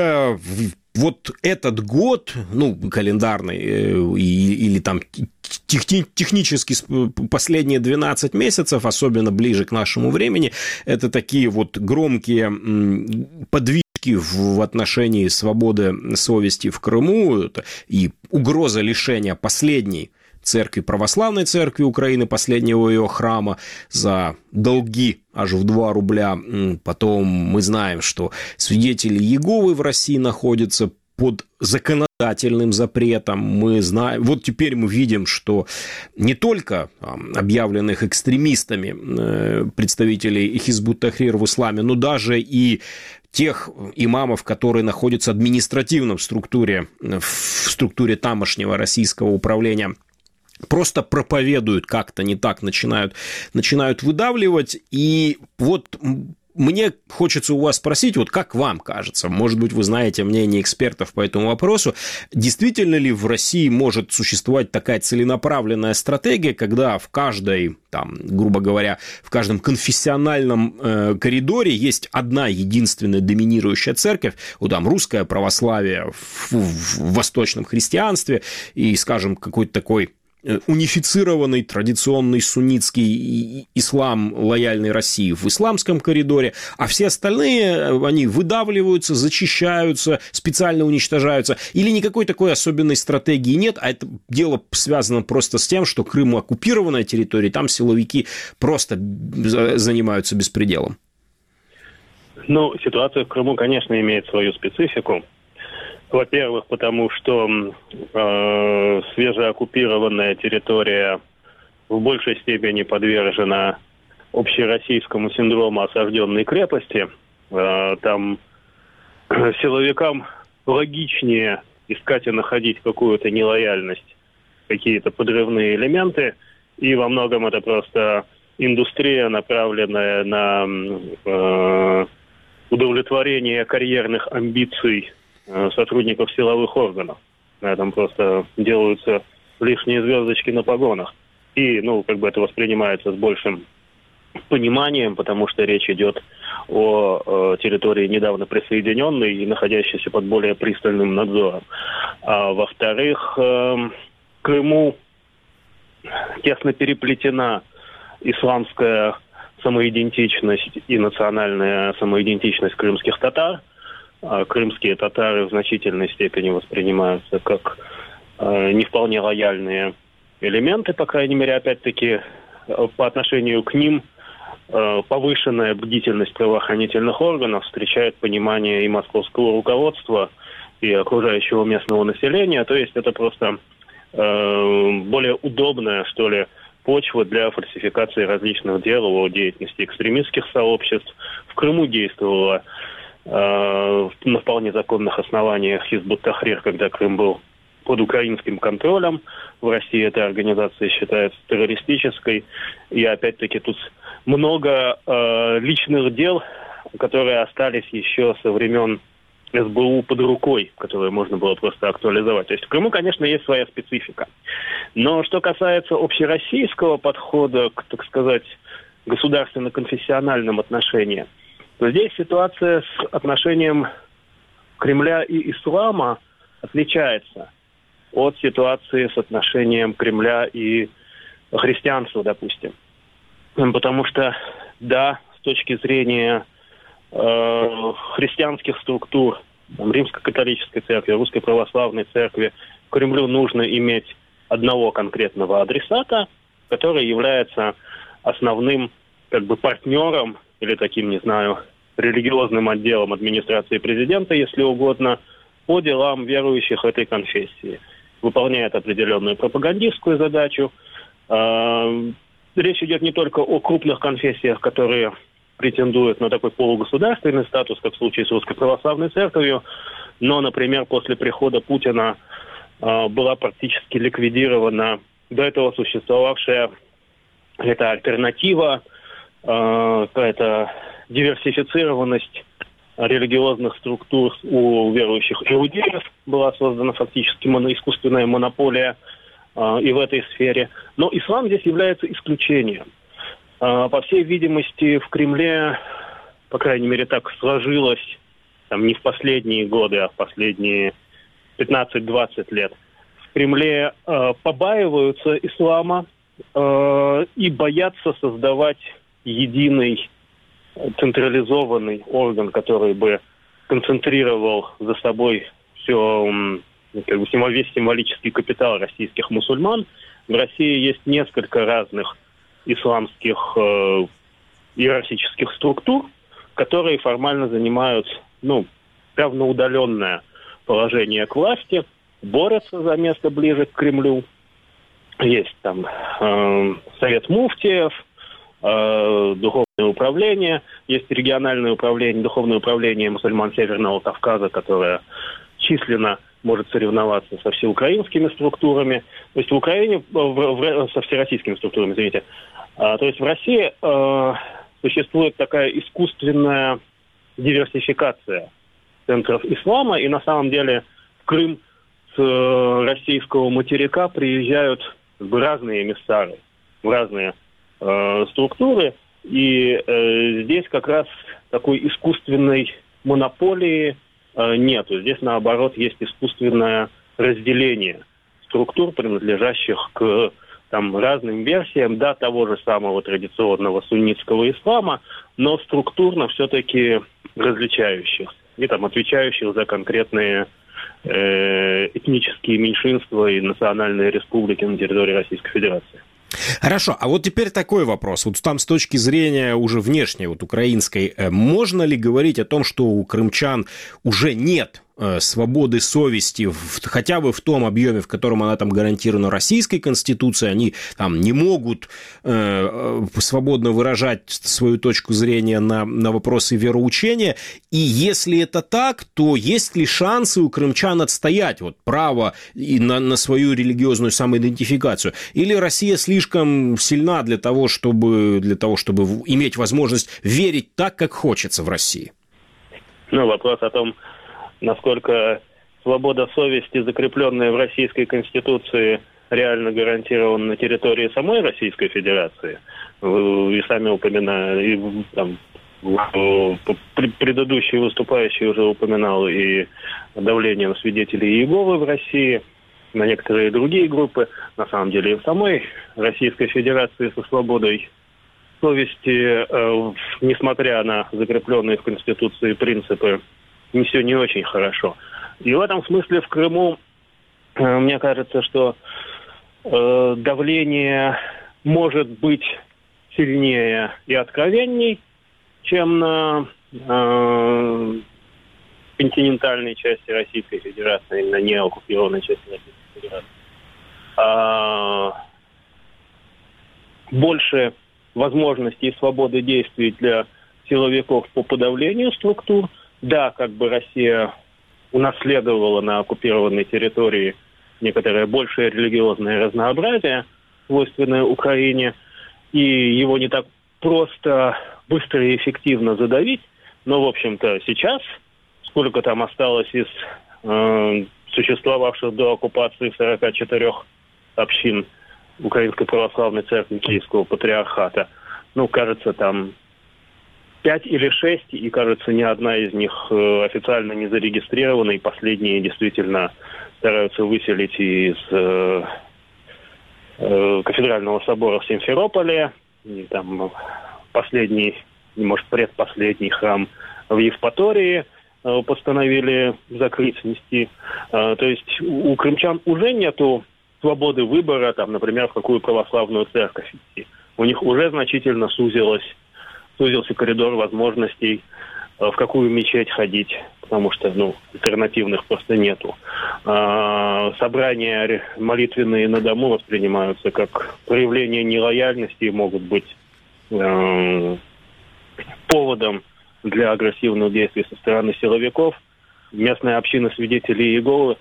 вот этот год, календарный или там технически последние 12 месяцев, особенно ближе к нашему времени, это такие вот громкие подвижки в отношении свободы совести в Крыму и угроза лишения последней церкви, православной церкви Украины, последнего ее храма, за долги аж в 2 рубля. Потом мы знаем, что свидетели Иеговы в России находятся под законодательным запретом. Мы знаем, вот теперь мы видим, что не только объявленных экстремистами представителей Хизбут-Тахрир в исламе, но даже и тех имамов, которые находятся административно в структуре тамошнего российского управления, просто проповедуют как-то не так, начинают выдавливать. И вот мне хочется у вас спросить, вот как вам кажется, может быть, вы знаете мнение экспертов по этому вопросу, действительно ли в России может существовать такая целенаправленная стратегия, когда в каждой, грубо говоря, в каждом конфессиональном коридоре есть одна единственная доминирующая церковь, русское православие в восточном христианстве и, скажем, какой-то такой унифицированный традиционный суннитский ислам, лояльный России, в исламском коридоре, а все остальные, они выдавливаются, зачищаются, специально уничтожаются, или никакой такой особенной стратегии нет, а это дело связано просто с тем, что Крым оккупированная территория, там силовики просто занимаются беспределом. Ситуация в Крыму, конечно, имеет свою специфику. Во-первых, потому что свежеоккупированная территория в большей степени подвержена общероссийскому синдрому осажденной крепости. Там силовикам логичнее искать и находить какую-то нелояльность, какие-то подрывные элементы. И во многом это просто индустрия, направленная на удовлетворение карьерных амбиций сотрудников силовых органов. На этом просто делаются лишние звездочки на погонах. И, это воспринимается с большим пониманием, потому что речь идет о территории недавно присоединенной и находящейся под более пристальным надзором. А во-вторых, в Крыму тесно переплетена исламская самоидентичность и национальная самоидентичность крымских татар. Крымские татары в значительной степени воспринимаются как не вполне лояльные элементы, по крайней мере, опять-таки, по отношению к ним повышенная бдительность правоохранительных органов встречает понимание и московского руководства, и окружающего местного населения. То есть это просто более удобная, что ли, почва для фальсификации различных дел о деятельности экстремистских сообществ. В Крыму действовала на вполне законных основаниях Хизбут Тахрир, когда Крым был под украинским контролем. В России эта организация считается террористической. И опять-таки тут много личных дел, которые остались еще со времен СБУ под рукой, которые можно было просто актуализовать. То есть в Крыму, конечно, есть своя специфика. Но что касается общероссийского подхода к, так сказать, государственно-конфессиональным отношениям, то здесь ситуация с отношением Кремля и ислама отличается от ситуации с отношением Кремля и христианства, допустим. Потому что, да, с точки зрения христианских структур, Римско-католической церкви, Русской православной церкви, Кремлю нужно иметь одного конкретного адресата, который является основным партнером или таким, не знаю, религиозным отделом администрации президента, если угодно, по делам верующих этой конфессии. Выполняет определенную пропагандистскую задачу. Речь идет не только о крупных конфессиях, которые претендуют на такой полугосударственный статус, как в случае с Русской православной церковью, но, например, после прихода Путина была практически ликвидирована до этого существовавшая эта альтернатива, какая-то диверсифицированность религиозных структур у верующих иудеев. Была создана фактически искусственная монополия и в этой сфере. Но ислам здесь является исключением. По всей видимости, в Кремле, по крайней мере, так сложилось, не в последние годы, а в последние 15-20 лет, в Кремле побаиваются ислама и боятся создавать единый централизованный орган, который бы концентрировал за собой весь символический капитал российских мусульман. В России есть несколько разных исламских иерархических структур, которые формально занимают равноудаленное положение к власти, борются за место ближе к Кремлю. Есть там Совет муфтиев, духовное управление, есть региональное управление, духовное управление мусульман Северного Кавказа, которое численно может соревноваться со всеукраинскими структурами, то есть в Украине, со всероссийскими структурами, извините. То есть в России существует такая искусственная диверсификация центров ислама, и на самом деле в Крым с российского материка приезжают разные эмиссары в разные структуры, и здесь как раз такой искусственной монополии нету. Здесь, наоборот, есть искусственное разделение структур, принадлежащих к разным версиям, того же самого традиционного суннитского ислама, но структурно все-таки различающих и отвечающих за конкретные этнические меньшинства и национальные республики на территории Российской Федерации. Хорошо, а вот теперь такой вопрос. Вот там с точки зрения уже внешней, украинской, можно ли говорить о том, что у крымчан уже нет свободы совести хотя бы в том объеме, в котором она там гарантирована Российской Конституцией, они там не могут свободно выражать свою точку зрения на вопросы вероучения. И если это так, то есть ли шансы у крымчан отстоять вот право и на свою религиозную самоидентификацию? Или Россия слишком сильна для того, чтобы иметь возможность верить так, как хочется в России? Ну, вопрос о том, насколько свобода совести, закрепленная в Российской Конституции, реально гарантирована на территории самой Российской Федерации. Вы сами упоминали, предыдущий выступающий уже упоминал и давление на свидетелей Иеговы в России, на некоторые другие группы. На самом деле и в самой Российской Федерации со свободой совести, несмотря на закрепленные в Конституции принципы, не все не очень хорошо. И в этом смысле в Крыму, мне кажется, что давление может быть сильнее и откровенней, чем на континентальной части Российской Федерации, на неоккупированной части Российской Федерации. Больше возможностей и свободы действий для силовиков по подавлению структур. Да, как бы Россия унаследовала на оккупированной территории некоторое большее религиозное разнообразие, свойственное Украине, и его не так просто, быстро и эффективно задавить. Но, в общем-то, сейчас, сколько там осталось из существовавших до оккупации 44 общин Украинской Православной Церкви Киевского Патриархата, кажется, там 5 или 6, и, кажется, ни одна из них официально не зарегистрирована, и последние действительно стараются выселить из Кафедрального собора в Симферополе, и там последний, может, предпоследний храм в Евпатории постановили закрыть, снести. То есть у крымчан уже нету свободы выбора, там, например, в какую православную церковь идти. У них уже значительно сузился коридор возможностей, в какую мечеть ходить, потому что, альтернативных просто нету. Собрания молитвенные на дому воспринимаются как проявление нелояльности и могут быть поводом для агрессивных действий со стороны силовиков. Местная община свидетелей Иеговы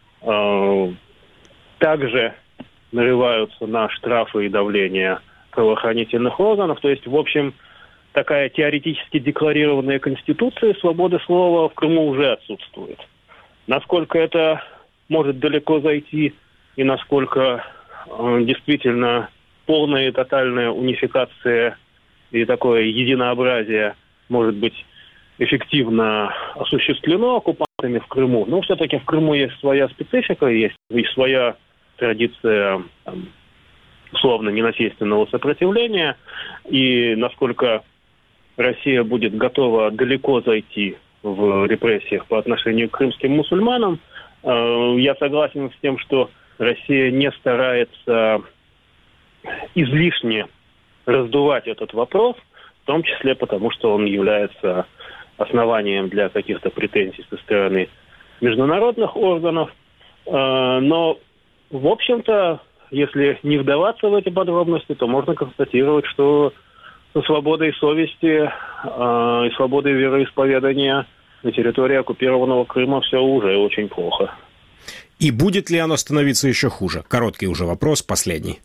также нарываются на штрафы и давление правоохранительных органов. То есть, в общем, такая теоретически декларированная Конституция свободы слова в Крыму уже отсутствует. Насколько это может далеко зайти и насколько действительно полная и тотальная унификация и такое единообразие может быть эффективно осуществлено оккупантами в Крыму. Но все-таки в Крыму есть своя специфика, есть и своя традиция условно ненасильственного сопротивления. И насколько Россия будет готова далеко зайти в репрессиях по отношению к крымским мусульманам, я согласен с тем, что Россия не старается излишне раздувать этот вопрос, в том числе потому, что он является основанием для каких-то претензий со стороны международных органов. Но, в общем-то, если не вдаваться в эти подробности, то можно констатировать, что со свободой совести и свободой вероисповедания на территории оккупированного Крыма все уже очень плохо. И будет ли оно становиться еще хуже? Короткий уже вопрос, последний.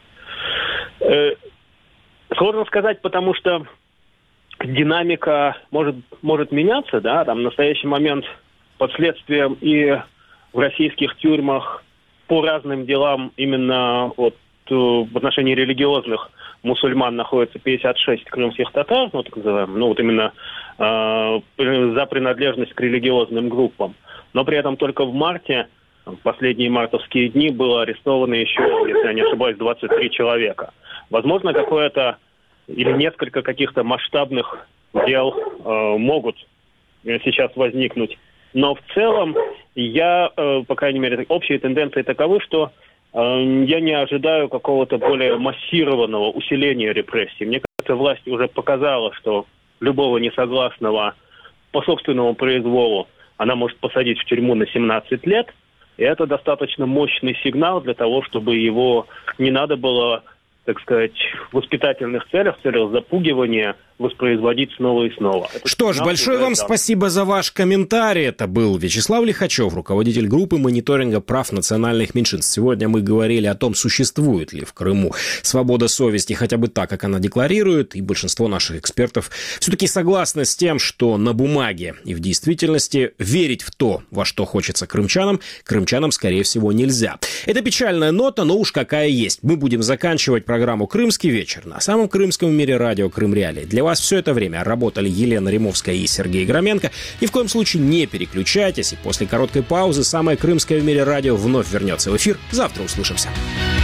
Сложно сказать, потому что динамика может меняться, да, там в настоящий момент под следствием и в российских тюрьмах по разным делам именно в отношении религиозных мусульман находится 56 крымских татар, так называемых, именно за принадлежность к религиозным группам. Но при этом только в марте, в последние мартовские дни, было арестовано еще, если я не ошибаюсь, 23 человека. Возможно, какое-то или несколько каких-то масштабных дел могут сейчас возникнуть. Но в целом по крайней мере, общие тенденции таковы, что я не ожидаю какого-то более массированного усиления репрессий. Мне кажется, власть уже показала, что любого несогласного по собственному произволу она может посадить в тюрьму на 17 лет. И это достаточно мощный сигнал для того, чтобы его не надо было, так сказать, в воспитательных целях, в целях запугивания воспроизводить снова и снова. Что ж, большое вам спасибо за ваш комментарий. Это был Вячеслав Лихачев, руководитель группы мониторинга прав национальных меньшинств. Сегодня мы говорили о том, существует ли в Крыму свобода совести, хотя бы так, как она декларирует. И большинство наших экспертов все-таки согласны с тем, что на бумаге и в действительности верить в то, во что хочется крымчанам, скорее всего, нельзя. Это печальная нота, но уж какая есть. Мы будем заканчивать программу «Крымский вечер» на самом крымском в мире радио «Крым Реалии». Для вас все это время работали Елена Римовская и Сергей Громенко. Ни в коем случае не переключайтесь, и после короткой паузы самое крымское в мире радио вновь вернется в эфир. Завтра услышимся.